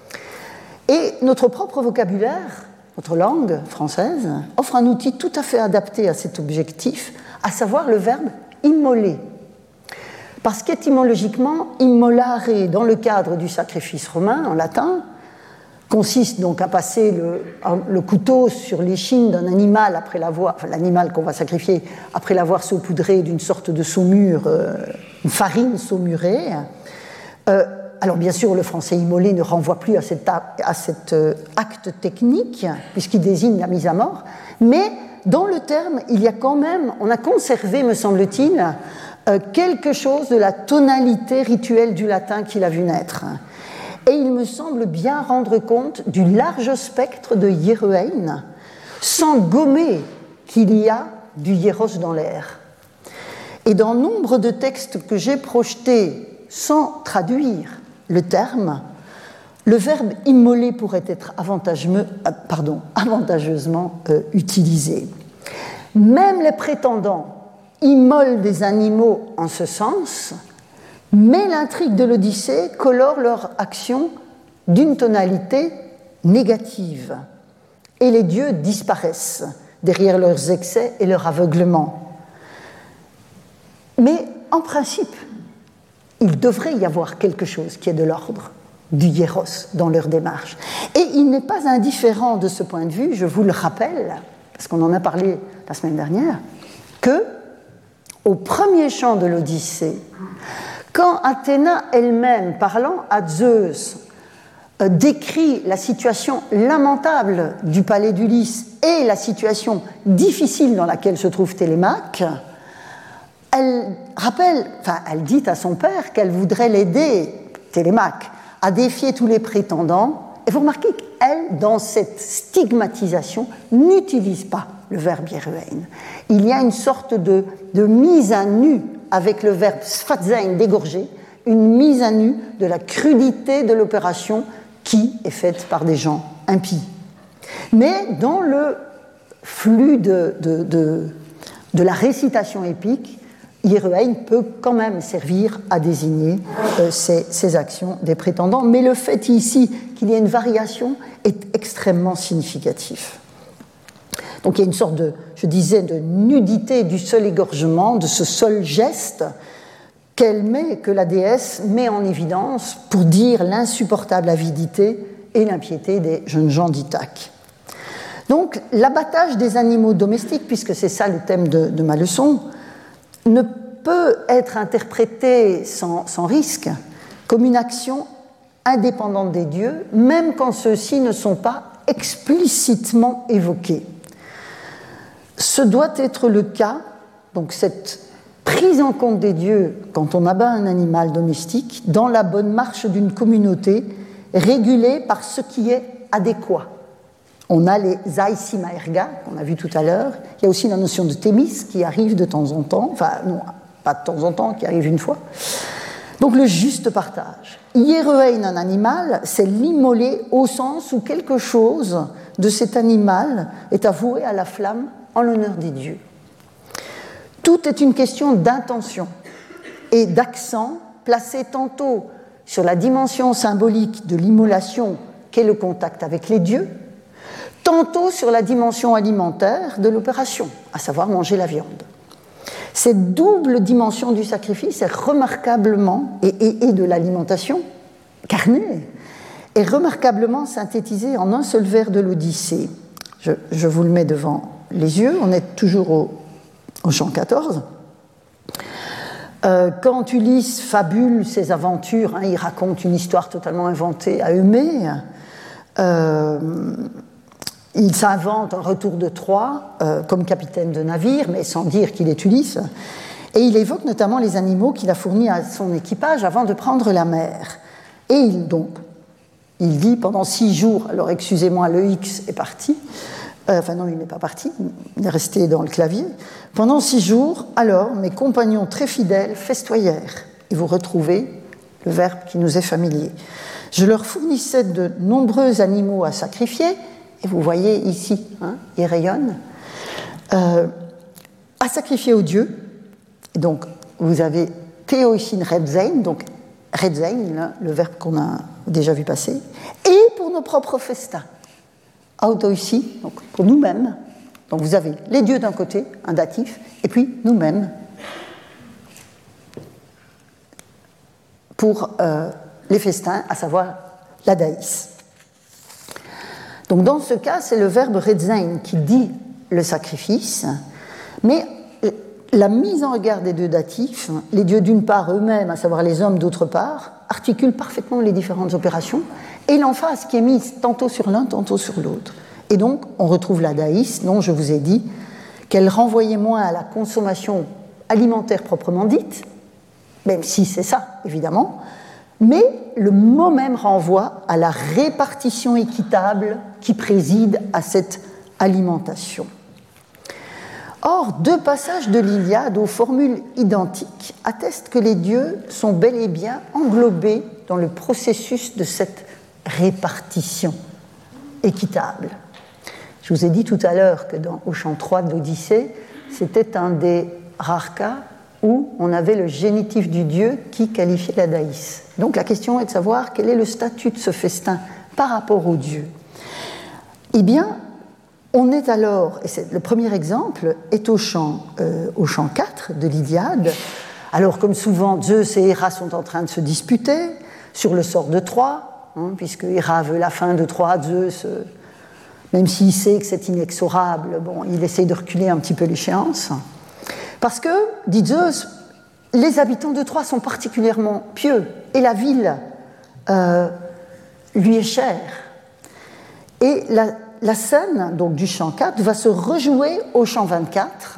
Et notre propre vocabulaire, notre langue française, offre un outil tout à fait adapté à cet objectif, à savoir le verbe immoler. Parce qu'étymologiquement, immolare, dans le cadre du sacrifice romain, en latin, consiste donc à passer le, le couteau sur l'échine d'un animal après l'avoir, enfin l'animal qu'on va sacrifier après l'avoir saupoudré d'une sorte de saumure, euh, une farine saumurée. Euh, alors bien sûr, le français immolé ne renvoie plus à cet, à cet euh, acte technique puisqu'il désigne la mise à mort, mais dans le terme, il y a quand même, on a conservé, me semble-t-il, euh, quelque chose de la tonalité rituelle du latin qu'il a vu naître. Et il me semble bien rendre compte du large spectre de hiéruein, sans gommer qu'il y a du hieros dans l'air. Et dans nombre de textes que j'ai projetés sans traduire le terme, le verbe immoler pourrait être avantageusement, euh, pardon, avantageusement euh, utilisé. Même les prétendants immolent des animaux en ce sens, mais l'intrigue de l'Odyssée colore leur action d'une tonalité négative. Et les dieux disparaissent derrière leurs excès et leur aveuglement. Mais en principe, il devrait y avoir quelque chose qui est de l'ordre du hieros dans leur démarche. Et il n'est pas indifférent de ce point de vue, je vous le rappelle, parce qu'on en a parlé la semaine dernière, que au premier chant de l'Odyssée, quand Athéna elle-même, parlant à Zeus, euh, décrit la situation lamentable du palais d'Ulysse et la situation difficile dans laquelle se trouve Télémaque, elle rappelle, enfin, elle dit à son père qu'elle voudrait l'aider, Télémaque, à défier tous les prétendants. Et vous remarquez qu'elle, dans cette stigmatisation, n'utilise pas le verbe hiéruein. Il y a une sorte de, de mise à nu avec le verbe sphatzein, dégorger, une mise à nu de la crudité de l'opération qui est faite par des gens impies. Mais dans le flux de, de, de, de la récitation épique, hiéruein peut quand même servir à désigner euh, ces, ces actions des prétendants, mais le fait ici qu'il y ait une variation est extrêmement significatif. Donc il y a une sorte de, je disais, de nudité du seul égorgement, de ce seul geste qu'elle met, que la déesse met en évidence pour dire l'insupportable avidité et l'impiété des jeunes gens d'Ithaque. Donc l'abattage des animaux domestiques, puisque c'est ça le thème de, de ma leçon, ne peut être interprété sans, sans risque comme une action indépendante des dieux, même quand ceux-ci ne sont pas explicitement évoqués. Ce doit être le cas, donc cette prise en compte des dieux quand on abat un animal domestique, dans la bonne marche d'une communauté régulée par ce qui est adéquat. On a les aïsima erga, qu'on a vu tout à l'heure. Il y a aussi la notion de thémis qui arrive de temps en temps, enfin non, pas de temps en temps, qui arrive une fois. Donc le juste partage. Hieroein, un animal, c'est l'immoler au sens où quelque chose de cet animal est avoué à la flamme en l'honneur des dieux. Tout est une question d'intention et d'accent placé tantôt sur la dimension symbolique de l'immolation qu'est le contact avec les dieux, tantôt sur la dimension alimentaire de l'opération, à savoir manger la viande. Cette double dimension du sacrifice est remarquablement, et, et, et de l'alimentation carnée, est remarquablement synthétisée en un seul vers de l'Odyssée. Je, je vous le mets devant les yeux, on est toujours au, au chant quatorze. Euh, quand Ulysse fabule ses aventures, hein, il raconte une histoire totalement inventée à Eumée, euh, il s'invente un retour de Troie euh, comme capitaine de navire, mais sans dire qu'il est Ulysse, et il évoque notamment les animaux qu'il a fournis à son équipage avant de prendre la mer. Et il, donc, il dit pendant six jours, alors excusez-moi, le X est parti, euh, enfin non, il n'est pas parti, il est resté dans le clavier, pendant six jours, alors mes compagnons très fidèles festoyèrent, et vous retrouvez le verbe qui nous est familier. Je leur fournissais de nombreux animaux à sacrifier, et vous voyez ici, hein, il rayonne, euh, à sacrifier aux dieux. Et donc, vous avez Théoïsine Redzein, donc Redzein, le verbe qu'on a déjà vu passer, et pour nos propres festins. Autoïci, donc pour nous-mêmes. Donc vous avez les dieux d'un côté, un datif, et puis nous-mêmes pour euh, les festins, à savoir la daïs. Donc dans ce cas, c'est le verbe redzein qui dit le sacrifice, mais la mise en regard des deux datifs, les dieux d'une part eux-mêmes, à savoir les hommes d'autre part, articulent parfaitement les différentes opérations, et l'emphase qui est mise tantôt sur l'un, tantôt sur l'autre. Et donc, on retrouve la daïs, dont je vous ai dit qu'elle renvoyait moins à la consommation alimentaire proprement dite, même si c'est ça, évidemment, mais le mot même renvoie à la répartition équitable qui préside à cette alimentation. Or, deux passages de l'Iliade aux formules identiques attestent que les dieux sont bel et bien englobés dans le processus de cette répartition équitable. Je vous ai dit tout à l'heure que dans, au chant trois de l'Odyssée, c'était un des rares cas où on avait le génitif du dieu qui qualifiait la daïs. Donc la question est de savoir quel est le statut de ce festin par rapport au dieu. Eh bien, on est alors, et c'est, le premier exemple est au chant, euh, au chant quatre de l'Iliade. Alors, comme souvent, Zeus et Héra sont en train de se disputer sur le sort de Troie, hein, puisque Héra veut la fin de Troie, Zeus, euh, même s'il sait que c'est inexorable, bon, il essaie de reculer un petit peu l'échéance. Parce que, dit Zeus, les habitants de Troie sont particulièrement pieux, et la ville euh, lui est chère. Et la La scène donc, du chant quatre va se rejouer au chant vingt-quatre,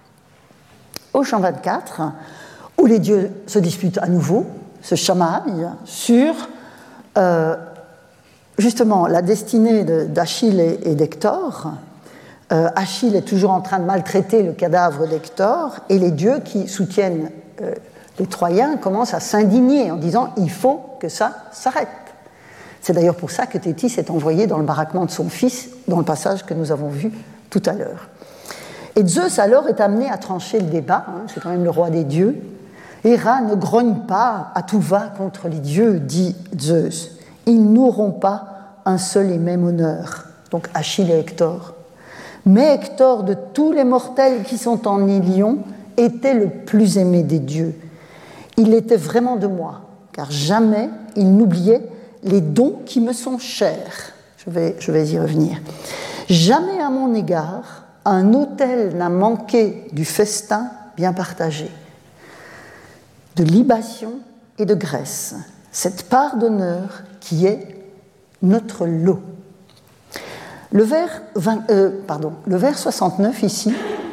au chant vingt-quatre, où les dieux se disputent à nouveau, se chamaillent sur euh, justement la destinée de, d'Achille et, et d'Hector. Euh, Achille est toujours en train de maltraiter le cadavre d'Hector, et les dieux qui soutiennent euh, les Troyens commencent à s'indigner en disant « il faut que ça s'arrête ». C'est d'ailleurs pour ça que Thétis est envoyé dans le baraquement de son fils, dans le passage que nous avons vu tout à l'heure. Et Zeus alors est amené à trancher le débat, hein, c'est quand même le roi des dieux. Héra ne grogne pas à tout va contre les dieux, dit Zeus. Ils n'auront pas un seul et même honneur, donc Achille et Hector. Mais Hector, de tous les mortels qui sont en Ilion, était le plus aimé des dieux. Il était vraiment de moi, car jamais il n'oubliait les dons qui me sont chers. Je vais, je vais y revenir. Jamais à mon égard, un autel n'a manqué du festin bien partagé, de libation et de graisse, cette part d'honneur qui est notre lot. Le vers, vingt, euh, pardon, le vers soixante-neuf ici,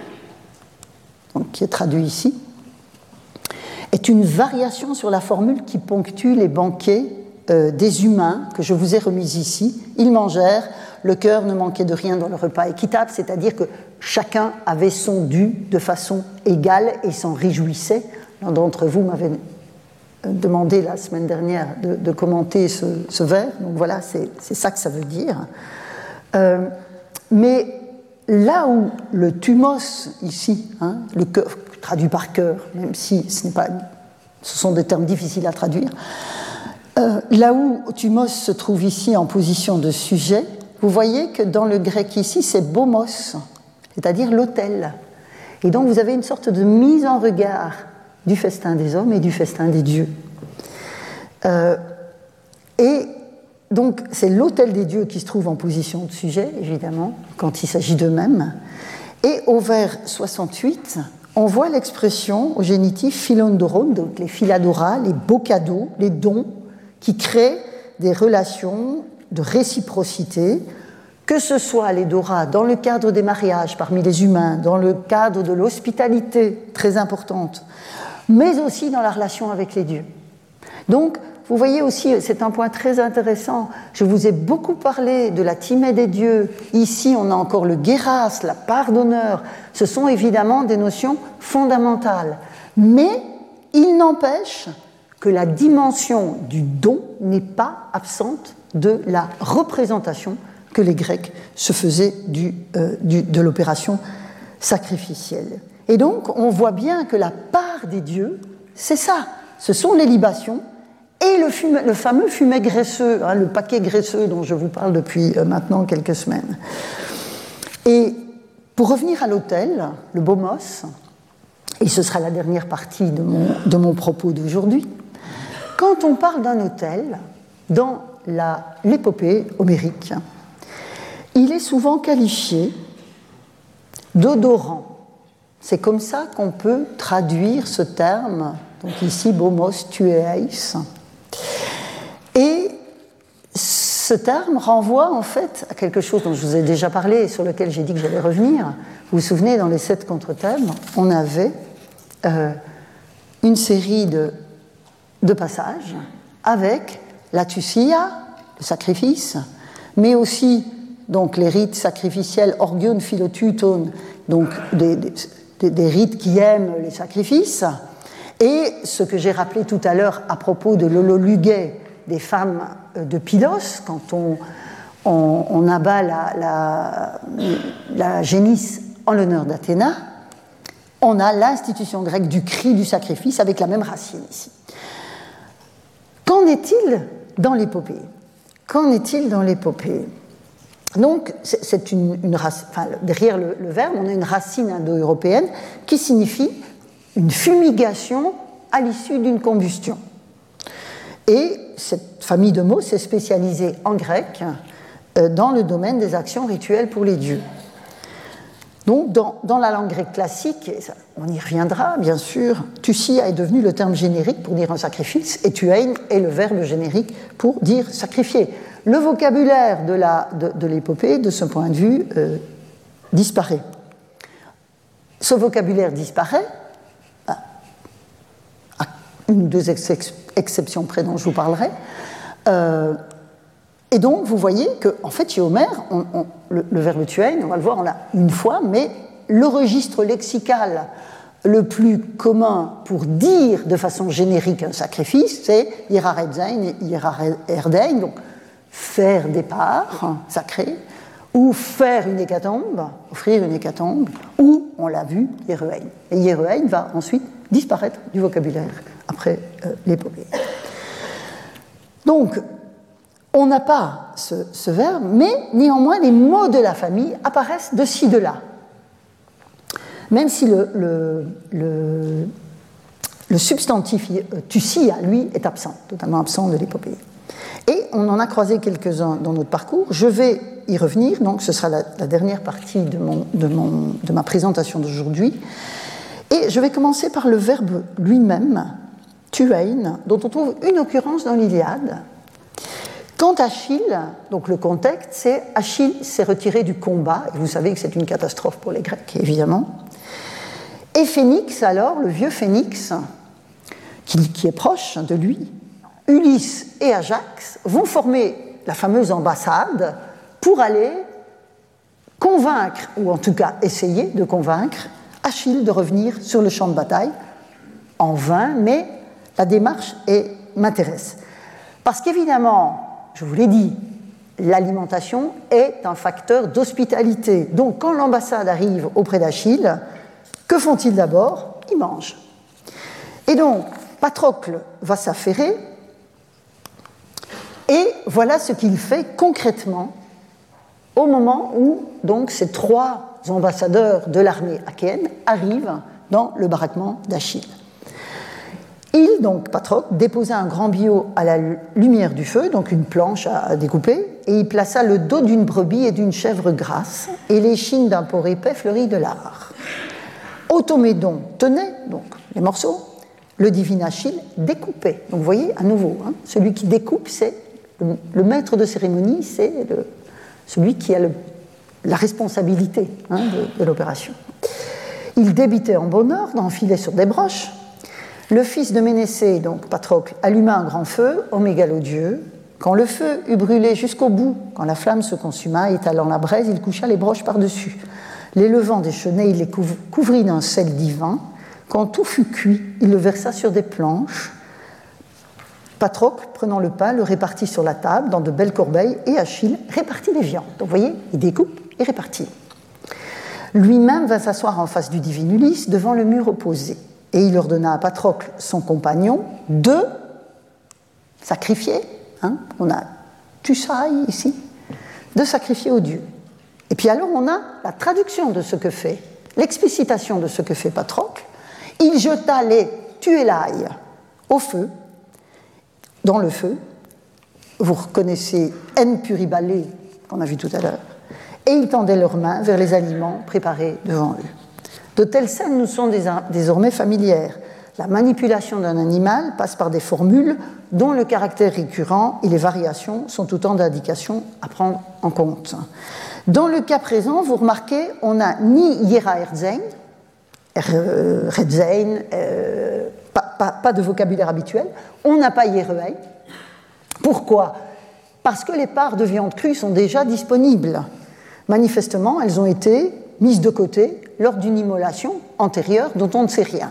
donc, qui est traduit ici, est une variation sur la formule qui ponctue les banquets euh, des humains que je vous ai remis ici. Ils mangèrent, le cœur ne manquait de rien dans le repas équitable, c'est-à-dire que chacun avait son dû de façon égale et s'en réjouissait. L'un d'entre vous m'avait demandé la semaine dernière de, de commenter ce, ce vers, donc voilà, c'est, c'est ça que ça veut dire. Euh, mais là où le thumos, ici, hein, le cœur, traduit par cœur, même si ce n'est pas, ce sont des termes difficiles à traduire, euh, là où thumos se trouve ici en position de sujet, vous voyez que dans le grec ici, c'est bomos, c'est-à-dire l'autel. Et donc vous avez une sorte de mise en regard du festin des hommes et du festin des dieux. Euh, et donc c'est l'autel des dieux qui se trouve en position de sujet, évidemment, quand il s'agit d'eux-mêmes. Et au vers soixante-huit, on voit l'expression au génitif philondoron, donc les philadora, les beaux cadeaux, les dons, qui créent des relations de réciprocité, que ce soit les dora dans le cadre des mariages parmi les humains, dans le cadre de l'hospitalité très importante, mais aussi dans la relation avec les dieux. Donc, vous voyez aussi, c'est un point très intéressant, je vous ai beaucoup parlé de la timée des dieux, ici on a encore le guéras, la part d'honneur, ce sont évidemment des notions fondamentales, mais il n'empêche que la dimension du don n'est pas absente de la représentation que les Grecs se faisaient du, euh, du, de l'opération sacrificielle. Et donc, on voit bien que la part des dieux, c'est ça. Ce sont les libations et le, fumet, le fameux fumet graisseux, hein, le paquet graisseux dont je vous parle depuis euh, maintenant quelques semaines. Et pour revenir à l'autel, le bomos, et ce sera la dernière partie de mon, de mon propos d'aujourd'hui, quand on parle d'un autel, dans la, l'épopée homérique, il est souvent qualifié d'odorant. C'est comme ça qu'on peut traduire ce terme, donc ici, bomos tueis. Et ce terme renvoie en fait à quelque chose dont je vous ai déjà parlé et sur lequel j'ai dit que j'allais revenir. Vous vous souvenez, dans les sept contre-thèmes, on avait euh, une série de, de passages avec la thusia, le sacrifice, mais aussi donc, les rites sacrificiels orgion philotuton, donc des, des Des, des rites qui aiment les sacrifices, et ce que j'ai rappelé tout à l'heure à propos de l'hololuguet des femmes de Pylos, quand on, on, on abat la, la, la génisse en l'honneur d'Athéna, on a l'institution grecque du cri du sacrifice avec la même racine ici. Qu'en est-il dans l'épopée ? Qu'en est-il dans l'épopée ? Donc, c'est une, une race, enfin, derrière le, le verbe, on a une racine indo-européenne qui signifie une fumigation à l'issue d'une combustion. Et cette famille de mots s'est spécialisée en grec euh, dans le domaine des actions rituelles pour les dieux. Donc, dans, dans la langue grecque classique, et ça, on y reviendra bien sûr, thusia est devenu le terme générique pour dire un sacrifice, et tuein est le verbe générique pour dire sacrifier. Le vocabulaire de, la, de, de l'épopée, de ce point de vue, euh, disparaît. Ce vocabulaire disparaît, à une ou deux ex- exceptions près dont je vous parlerai, euh, et donc vous voyez qu'en fait, chez Homère, on, on, le, le verbe tuein, on va le voir, on l'a une fois, mais le registre lexical le plus commun pour dire de façon générique un sacrifice, c'est hieraredzein et hieraerdein, donc faire des parts sacrées, ou faire une hécatombe, offrir une hécatombe, ou, on l'a vu, hieruein. Et hieruein va ensuite disparaître du vocabulaire après euh, l'épopée. Donc, on n'a pas ce, ce verbe, mais néanmoins les mots de la famille apparaissent de ci, de là. Même si le, le, le, le substantif thusia, lui, est absent, totalement absent de l'épopée. Et on en a croisé quelques-uns dans notre parcours. Je vais y revenir, donc ce sera la, la dernière partie de, mon, de, mon, de ma présentation d'aujourd'hui. Et je vais commencer par le verbe lui-même, tuein, dont on trouve une occurrence dans l'Iliade. Quand Achille, donc le contexte, c'est Achille s'est retiré du combat, et vous savez que c'est une catastrophe pour les Grecs, évidemment. Et Phénix, alors, le vieux Phénix, qui, qui est proche de lui, Ulysse et Ajax vont former la fameuse ambassade pour aller convaincre, ou en tout cas essayer de convaincre, Achille de revenir sur le champ de bataille. En vain, mais la démarche m'intéresse. Parce qu'évidemment, je vous l'ai dit, l'alimentation est un facteur d'hospitalité. Donc quand l'ambassade arrive auprès d'Achille, que font-ils d'abord? Ils mangent. Et donc, Patrocle va s'affairer, et voilà ce qu'il fait concrètement au moment où donc, ces trois ambassadeurs de l'armée achéenne arrivent dans le baraquement d'Achille. Il, donc Patrocle, déposa un grand billot à la lumière du feu, donc une planche à découper, et il plaça le dos d'une brebis et d'une chèvre grasse et l'échine d'un porc épais fleuri de lard. Automédon tenait donc les morceaux, le divin Achille découpait. Donc vous voyez, à nouveau, hein, celui qui découpe, c'est le, le maître de cérémonie, c'est le, celui qui a le, la responsabilité hein, de, de l'opération. Il débitait en bonheur d'enfiler sur des broches. Le fils de Ménécée, donc Patrocle, alluma un grand feu au mégalodieux. Quand le feu eut brûlé jusqu'au bout, quand la flamme se consuma, étalant la braise, il coucha les broches par-dessus. Les levant des chenets, il les couvrit d'un sel divin. Quand tout fut cuit, il le versa sur des planches. Patrocle, prenant le pain, le répartit sur la table dans de belles corbeilles et Achille répartit les viandes. Donc vous voyez, il découpe et répartit. Lui-même vint s'asseoir en face du divin Ulysse devant le mur opposé. Et il ordonna à Patrocle, son compagnon, de sacrifier, hein, on a Tusaï ici, de sacrifier aux dieux. Et puis alors on a la traduction de ce que fait, l'explicitation de ce que fait Patrocle. Il jeta les tuélailles au feu, dans le feu. Vous reconnaissez N puribalé, qu'on a vu tout à l'heure. Et ils tendaient leurs mains vers les aliments préparés devant eux. De telles scènes nous sont désormais familières. La manipulation d'un animal passe par des formules dont le caractère récurrent et les variations sont autant d'indications à prendre en compte. Dans le cas présent, vous remarquez, on n'a ni Yera Erzein, Redzein, euh, pas, pas, pas de vocabulaire habituel, on n'a pas Yereei. Pourquoi? Parce que les parts de viande crue sont déjà disponibles. Manifestement, elles ont été mises de côté lors d'une immolation antérieure dont on ne sait rien.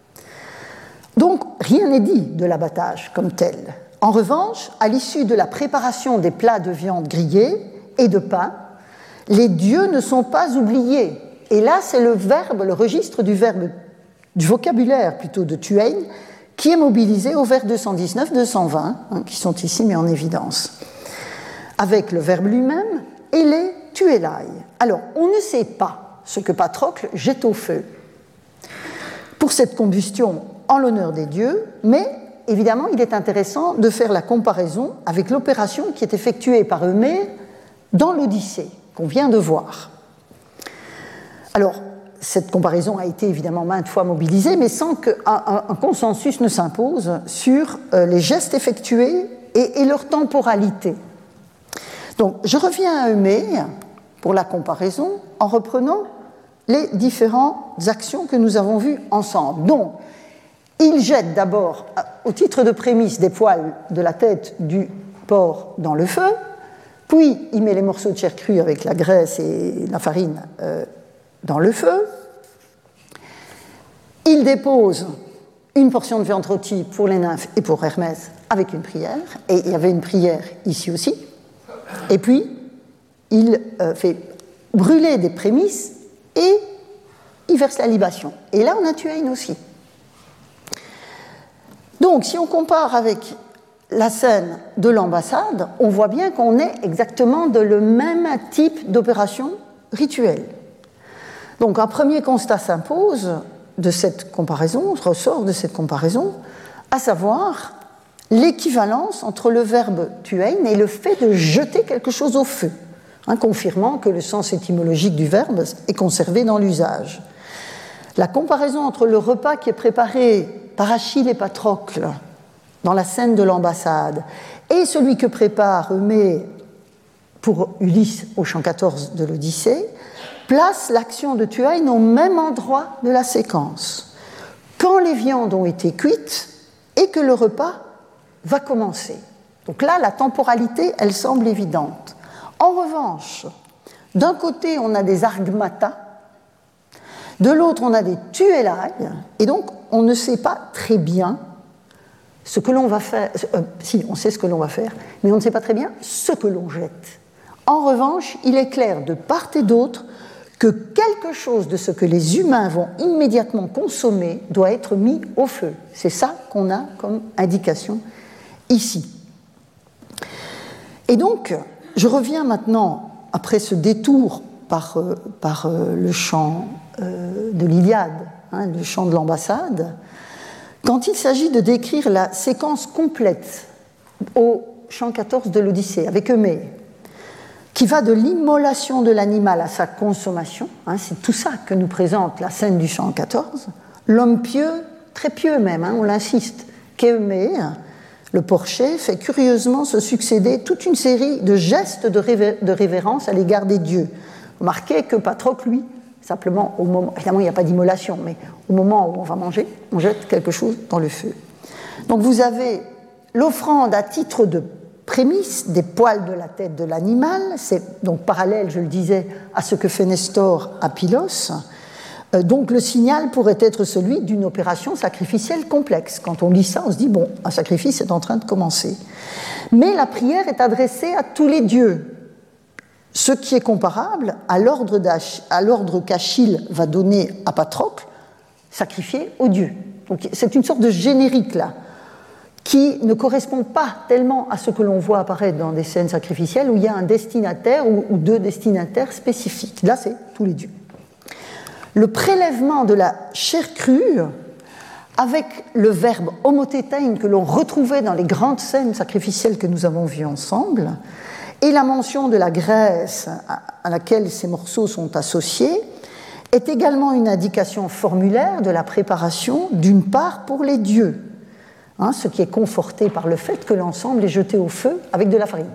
Donc, rien n'est dit de l'abattage comme tel. En revanche, à l'issue de la préparation des plats de viande grillée et de pain, les dieux ne sont pas oubliés. Et là, c'est le verbe, le registre du verbe, du vocabulaire plutôt de tuein, qui est mobilisé au vers deux cent dix-neuf deux cent vingt, hein, qui sont ici mis en évidence, avec le verbe lui-même et les tuélailles. Alors, on ne sait pas ce que Patrocle jette au feu pour cette combustion en l'honneur des dieux, mais évidemment, il est intéressant de faire la comparaison avec l'opération qui est effectuée par Eumée dans l'Odyssée, qu'on vient de voir. Alors, cette comparaison a été évidemment maintes fois mobilisée, mais sans qu'un un, un consensus ne s'impose sur euh, les gestes effectués et, et leur temporalité. Donc, je reviens à Eumée pour la comparaison en reprenant les différentes actions que nous avons vues ensemble. Donc, il jette d'abord, au titre de prémisse, des poils de la tête du porc dans le feu, puis il met les morceaux de chair crue avec la graisse et la farine euh, dans le feu. Il dépose une portion de viande rôtie pour les nymphes et pour Hermès avec une prière, et il y avait une prière ici aussi. Et puis, il euh, fait brûler des prémices et il verse la libation. Et là, on a Tuein aussi. Donc, si on compare avec la scène de l'ambassade, on voit bien qu'on est exactement de le même type d'opération rituelle. Donc, un premier constat s'impose de cette comparaison, ressort de cette comparaison, à savoir l'équivalence entre le verbe tuein et le fait de jeter quelque chose au feu, hein, confirmant que le sens étymologique du verbe est conservé dans l'usage. La comparaison entre le repas qui est préparé par Achille et Patrocle dans la scène de l'ambassade et celui que prépare Eumée pour Ulysse au chant quatorze de l'Odyssée place l'action de Tuein au même endroit de la séquence, quand les viandes ont été cuites et que le repas va commencer. Donc là, la temporalité, elle semble évidente. En revanche, d'un côté, on a des argmata, de l'autre, on a des tuelailles, et donc on ne sait pas très bien ce que l'on va faire. Euh, si, on sait ce que l'on va faire, mais on ne sait pas très bien ce que l'on jette. En revanche, il est clair de part et d'autre que quelque chose de ce que les humains vont immédiatement consommer doit être mis au feu. C'est ça qu'on a comme indication ici. Et donc, je reviens maintenant, après ce détour par, euh, par euh, le chant euh, de l'Iliade, hein, le chant de l'ambassade, quand il s'agit de décrire la séquence complète au chant quatorze de l'Odyssée, avec Eumée, qui va de l'immolation de l'animal à sa consommation, hein, c'est tout ça que nous présente la scène du chant quatorze, l'homme pieux, très pieux même, hein, on l'insiste, qu'Eumée, le porcher, fait curieusement se succéder toute une série de gestes de, révé- de révérence à l'égard des dieux. Remarquez que Patrocle, lui, simplement au moment, évidemment il n'y a pas d'immolation, mais au moment où on va manger, on jette quelque chose dans le feu. Donc vous avez l'offrande à titre de prémisse des poils de la tête de l'animal, c'est donc parallèle, je le disais, à ce que fait Nestor à Pylos. Euh, donc le signal pourrait être celui d'une opération sacrificielle complexe. Quand on lit ça, on se dit, bon, un sacrifice est en train de commencer. Mais la prière est adressée à tous les dieux, ce qui est comparable à l'ordre, à l'ordre qu'Achille va donner à Patrocle, sacrifier aux dieux. Donc c'est une sorte de générique là, qui ne correspond pas tellement à ce que l'on voit apparaître dans des scènes sacrificielles où il y a un destinataire ou, ou deux destinataires spécifiques. Là, c'est tous les dieux. Le prélèvement de la chair crue, avec le verbe homotétein que l'on retrouvait dans les grandes scènes sacrificielles que nous avons vues ensemble, et la mention de la graisse à laquelle ces morceaux sont associés, est également une indication formulaire de la préparation, d'une part pour les dieux, hein, ce qui est conforté par le fait que l'ensemble est jeté au feu avec de la farine.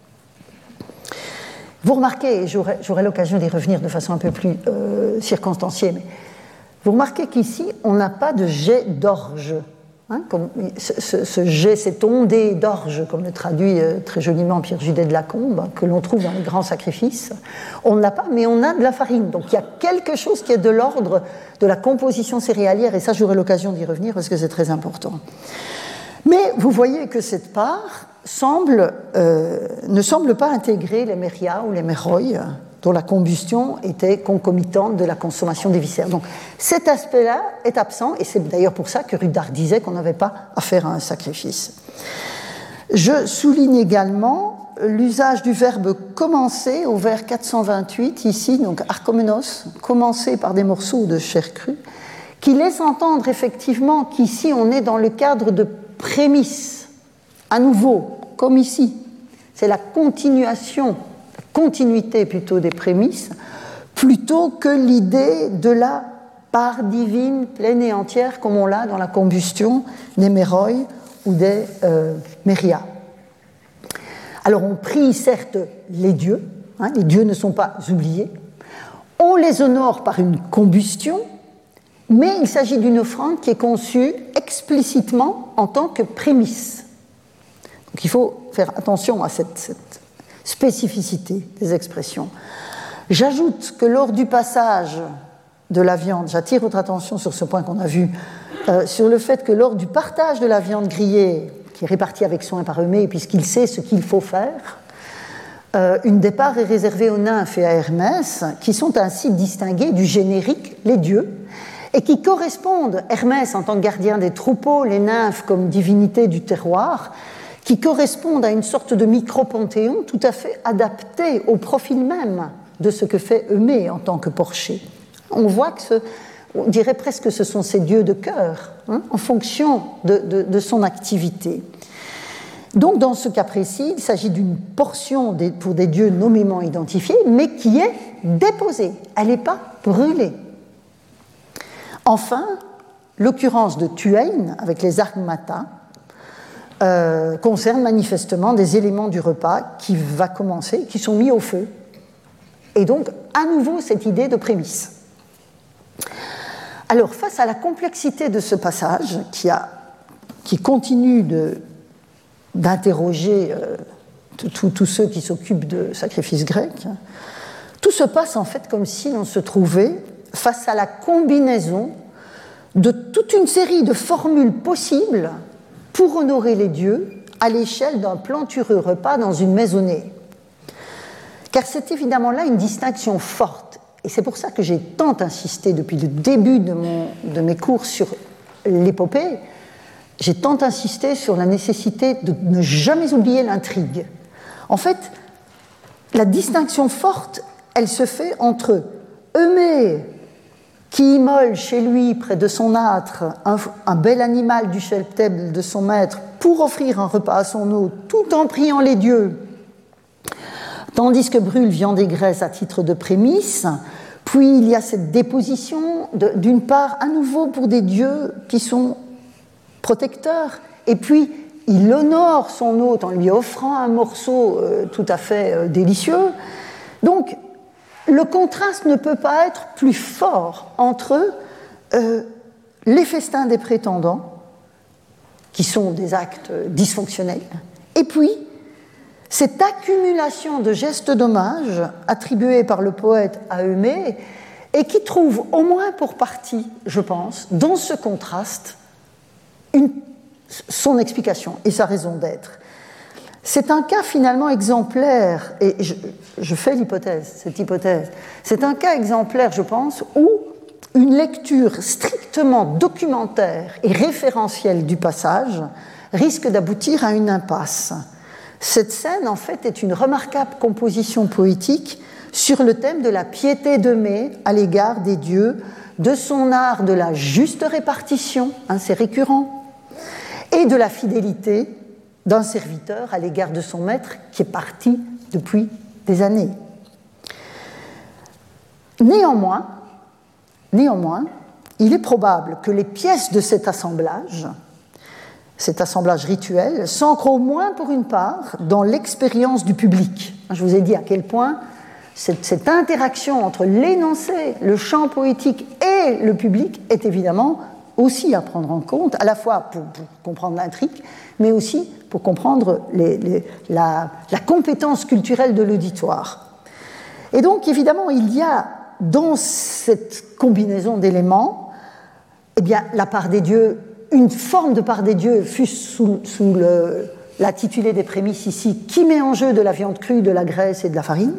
Vous remarquez, et j'aurai, j'aurai l'occasion d'y revenir de façon un peu plus euh, circonstanciée, mais vous remarquez qu'ici, on n'a pas de jet d'orge. Hein, comme ce, ce, ce jet, cette ondée d'orge, comme le traduit euh, très joliment Pierre Judet de Lacombe, que l'on trouve dans les grands sacrifices, on ne l'a pas, mais on a de la farine. Donc il y a quelque chose qui est de l'ordre de la composition céréalière, et ça j'aurai l'occasion d'y revenir parce que c'est très important. Mais vous voyez que cette part semble, euh, ne semble pas intégrer les méria ou les méroi, dont la combustion était concomitante de la consommation des viscères. Donc cet aspect-là est absent, et c'est d'ailleurs pour ça que Rudard disait qu'on n'avait pas affaire à un sacrifice. Je souligne également l'usage du verbe commencer au vers quatre cent vingt-huit, ici, donc arkomenos, commencer par des morceaux de chair crue, qui laisse entendre effectivement qu'ici on est dans le cadre de prémices, à nouveau, comme ici. C'est la continuation, la continuité plutôt des prémices, plutôt que l'idée de la part divine pleine et entière, comme on l'a dans la combustion des méroi ou des euh, méria. Alors on prie certes les dieux, hein, les dieux ne sont pas oubliés, on les honore par une combustion, mais il s'agit d'une offrande qui est conçue explicitement en tant que prémisse. Donc il faut faire attention à cette, cette spécificité des expressions. J'ajoute que lors du passage de la viande, j'attire votre attention sur ce point qu'on a vu, euh, sur le fait que lors du partage de la viande grillée, qui est répartie avec soin par Eumée, puisqu'il sait ce qu'il faut faire, euh, une des parts est réservée aux nymphes et à Hermès, qui sont ainsi distingués du générique, les dieux, et qui correspondent, Hermès en tant que gardien des troupeaux, les nymphes comme divinité du terroir, qui correspondent à une sorte de micro-panthéon tout à fait adapté au profil même de ce que fait Eumée en tant que porcher. On voit que, ce, on dirait presque que ce sont ses dieux de cœur, hein, en fonction de, de, de son activité. Donc dans ce cas précis, il s'agit d'une portion des, pour des dieux nommément identifiés, mais qui est déposée, elle n'est pas brûlée. Enfin, l'occurrence de Tuein avec les argmata euh, concerne manifestement des éléments du repas qui va commencer, qui sont mis au feu. Et donc, à nouveau, cette idée de prémisse. Alors, face à la complexité de ce passage, qui, a, qui continue de, d'interroger euh, tous ceux qui s'occupent de sacrifices grecs. Tout se passe en fait comme si l'on se trouvait face à la combinaison de toute une série de formules possibles pour honorer les dieux à l'échelle d'un plantureux repas dans une maisonnée. Car c'est évidemment là une distinction forte, et c'est pour ça que j'ai tant insisté depuis le début de, mon, de mes cours sur l'épopée, j'ai tant insisté sur la nécessité de ne jamais oublier l'intrigue. En fait, la distinction forte, elle se fait entre Eumée, qui immole chez lui, près de son âtre, un, un bel animal du cheptel de son maître pour offrir un repas à son hôte, tout en priant les dieux, tandis que brûle viande et graisse à titre de prémisse. Puis il y a cette déposition, de, d'une part, à nouveau pour des dieux qui sont protecteurs, et puis il honore son hôte en lui offrant un morceau euh, tout à fait euh, délicieux. Donc, le contraste ne peut pas être plus fort entre euh, les festins des prétendants, qui sont des actes dysfonctionnels, et puis cette accumulation de gestes d'hommage attribués par le poète à Eumée et qui trouve au moins pour partie, je pense, dans ce contraste, une, son explication et sa raison d'être. C'est un cas finalement exemplaire, et je, je fais l'hypothèse, cette hypothèse, c'est un cas exemplaire, je pense, où une lecture strictement documentaire et référentielle du passage risque d'aboutir à une impasse. Cette scène, en fait, est une remarquable composition poétique sur le thème de la piété d'Eumée à l'égard des dieux, de son art de la juste répartition, hein, c'est récurrent, et de la fidélité d'un serviteur à l'égard de son maître qui est parti depuis des années. Néanmoins, néanmoins, il est probable que les pièces de cet assemblage, cet assemblage rituel, s'ancrent au moins pour une part dans l'expérience du public. Je vous ai dit à quel point cette, cette interaction entre l'énoncé, le chant poétique et le public est évidemment aussi à prendre en compte, à la fois pour, pour comprendre l'intrigue, mais aussi pour comprendre les, les, la, la compétence culturelle de l'auditoire. Et donc, évidemment, il y a dans cette combinaison d'éléments, eh bien, la part des dieux, une forme de part des dieux, fût sous, sous le, l'intitulé des prémices ici, qui met en jeu de la viande crue, de la graisse et de la farine.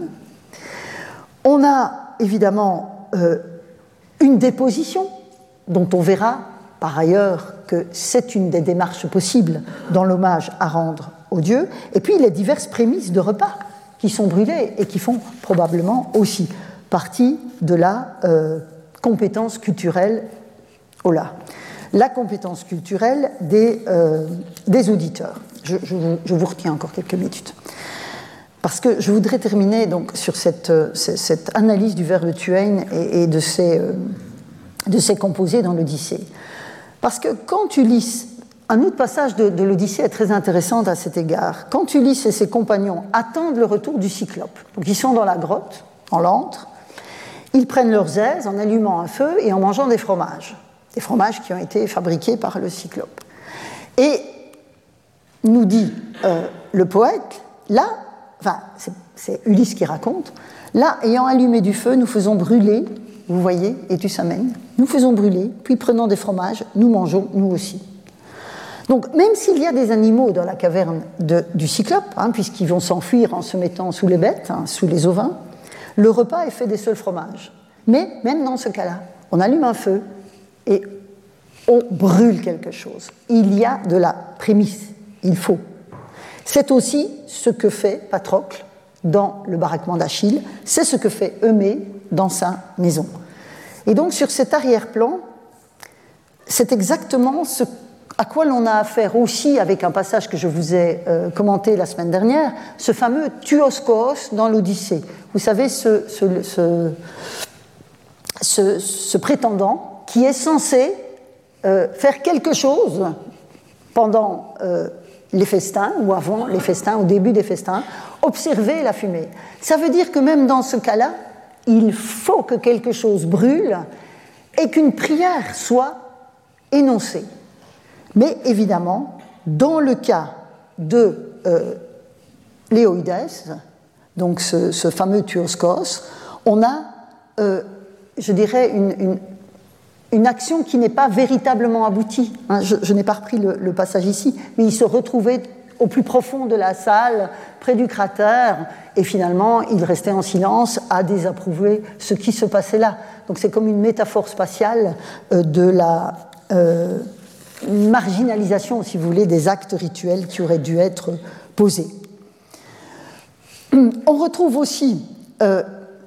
On a évidemment euh, une déposition, dont on verra par ailleurs que c'est une des démarches possibles dans l'hommage à rendre aux dieux, et puis les diverses prémices de repas qui sont brûlées et qui font probablement aussi partie de la euh, compétence culturelle, oh là, la compétence culturelle des, euh, des auditeurs. Je, je, je vous retiens encore quelques minutes. Parce que je voudrais terminer donc sur cette, cette analyse du verbe tuein et, et de, ses, de ses composés dans l'Odyssée. Parce que quand tu lis, un autre passage de, de l'Odyssée est très intéressant à cet égard. Quand Ulysse et ses compagnons attendent le retour du Cyclope, donc ils sont dans la grotte, en l'antre, ils prennent leurs aises en allumant un feu et en mangeant des fromages, des fromages qui ont été fabriqués par le Cyclope. Et nous dit euh, le poète, là, enfin, c'est, c'est Ulysse qui raconte, là, ayant allumé du feu, nous faisons brûler, vous voyez, et tu s'amènes, nous faisons brûler, puis prenant des fromages, nous mangeons, nous aussi. Donc, même s'il y a des animaux dans la caverne de, du Cyclope, hein, puisqu'ils vont s'enfuir en se mettant sous les bêtes, hein, sous les ovins, le repas est fait des seuls fromages. Mais, même dans ce cas-là, on allume un feu et on brûle quelque chose. Il y a de la prémisse, il faut. C'est aussi ce que fait Patrocle dans le baraquement d'Achille, c'est ce que fait Eumée dans sa maison. Et donc, sur cet arrière-plan, c'est exactement ce à quoi l'on a affaire aussi avec un passage que je vous ai euh, commenté la semaine dernière, ce fameux Tuoskos dans l'Odyssée. Vous savez, ce, ce, ce, ce, ce prétendant qui est censé euh, faire quelque chose pendant euh, les festins, ou avant les festins, au début des festins, observer la fumée. Ça veut dire que même dans ce cas-là, il faut que quelque chose brûle et qu'une prière soit énoncée. Mais évidemment, dans le cas de euh, Léoïdès, donc ce, ce fameux Tuoskos, on a, euh, je dirais, une, une, une action qui n'est pas véritablement aboutie. Hein, je, je n'ai pas repris le, le passage ici, mais il se retrouvait au plus profond de la salle, près du cratère, et finalement, il restait en silence à désapprouver ce qui se passait là. Donc c'est comme une métaphore spatiale euh, de la euh, marginalisation, si vous voulez, des actes rituels qui auraient dû être posés. On retrouve aussi euh,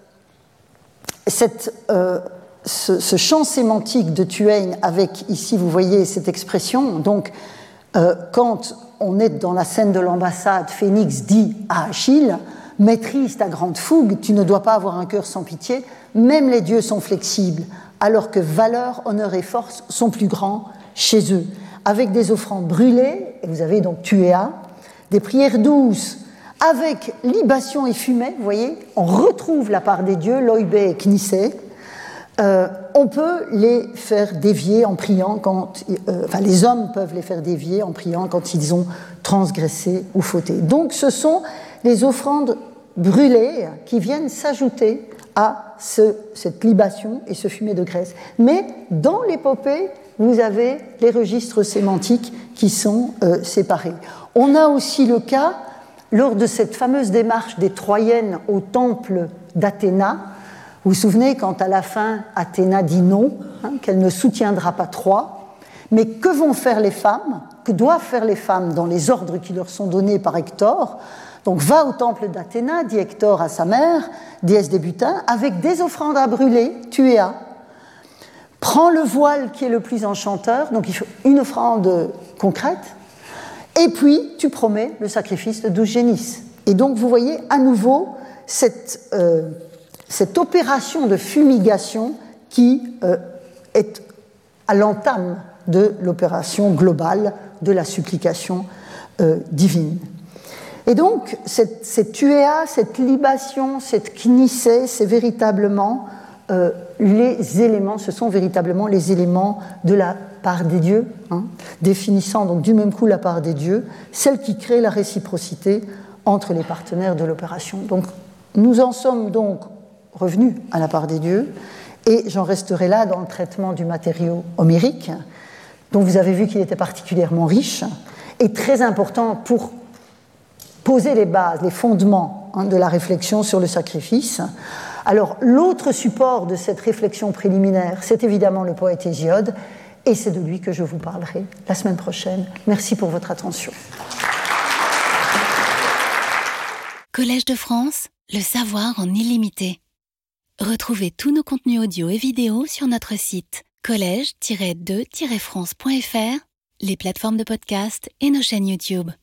cette, euh, ce, ce champ sémantique de Tuein avec, ici, vous voyez cette expression, donc euh, quand on est dans la scène de l'ambassade, Phénix dit à Achille « Maîtrise ta grande fougue, tu ne dois pas avoir un cœur sans pitié, même les dieux sont flexibles, alors que valeur, honneur et force sont plus grands chez eux. » Avec des offrandes brûlées, et vous avez donc Tuéa, des prières douces, avec libation et fumée, vous voyez, on retrouve la part des dieux, Loïbé et Knisé. Euh, on peut les faire dévier en priant quand, euh, enfin les hommes peuvent les faire dévier en priant quand ils ont transgressé ou fauté. Donc ce sont les offrandes brûlées qui viennent s'ajouter à ce, cette libation et ce fumet de graisse. Mais dans l'épopée, vous avez les registres sémantiques qui sont euh, séparés. On a aussi le cas, lors de cette fameuse démarche des Troyennes au temple d'Athéna. Vous vous souvenez quand à la fin Athéna dit non, hein, qu'elle ne soutiendra pas Troie, mais que vont faire les femmes, que doivent faire les femmes dans les ordres qui leur sont donnés par Hector? Donc va au temple d'Athéna, dit Hector à sa mère, déesse des butins, avec des offrandes à brûler, Tuéa. Prends le voile qui est le plus enchanteur, donc il faut une offrande concrète, et puis tu promets le sacrifice de douze génisses. Et donc vous voyez à nouveau cette... Euh, cette opération de fumigation qui euh, est à l'entame de l'opération globale de la supplication euh, divine. Et donc, cette, cette tuéa, cette libation, cette knissée, c'est véritablement euh, les éléments, ce sont véritablement les éléments de la part des dieux, hein, définissant donc du même coup la part des dieux, celle qui crée la réciprocité entre les partenaires de l'opération. Donc, nous en sommes donc revenus à la part des dieux, et j'en resterai là dans le traitement du matériau homérique, dont vous avez vu qu'il était particulièrement riche, et très important pour poser les bases, les fondements hein, de la réflexion sur le sacrifice. Alors, l'autre support de cette réflexion préliminaire, c'est évidemment le poète Hésiode, et c'est de lui que je vous parlerai la semaine prochaine. Merci pour votre attention. Collège de France, le savoir en illimité. Retrouvez tous nos contenus audio et vidéo sur notre site collège tiret de tiret france point f r, les plateformes de podcast et nos chaînes YouTube.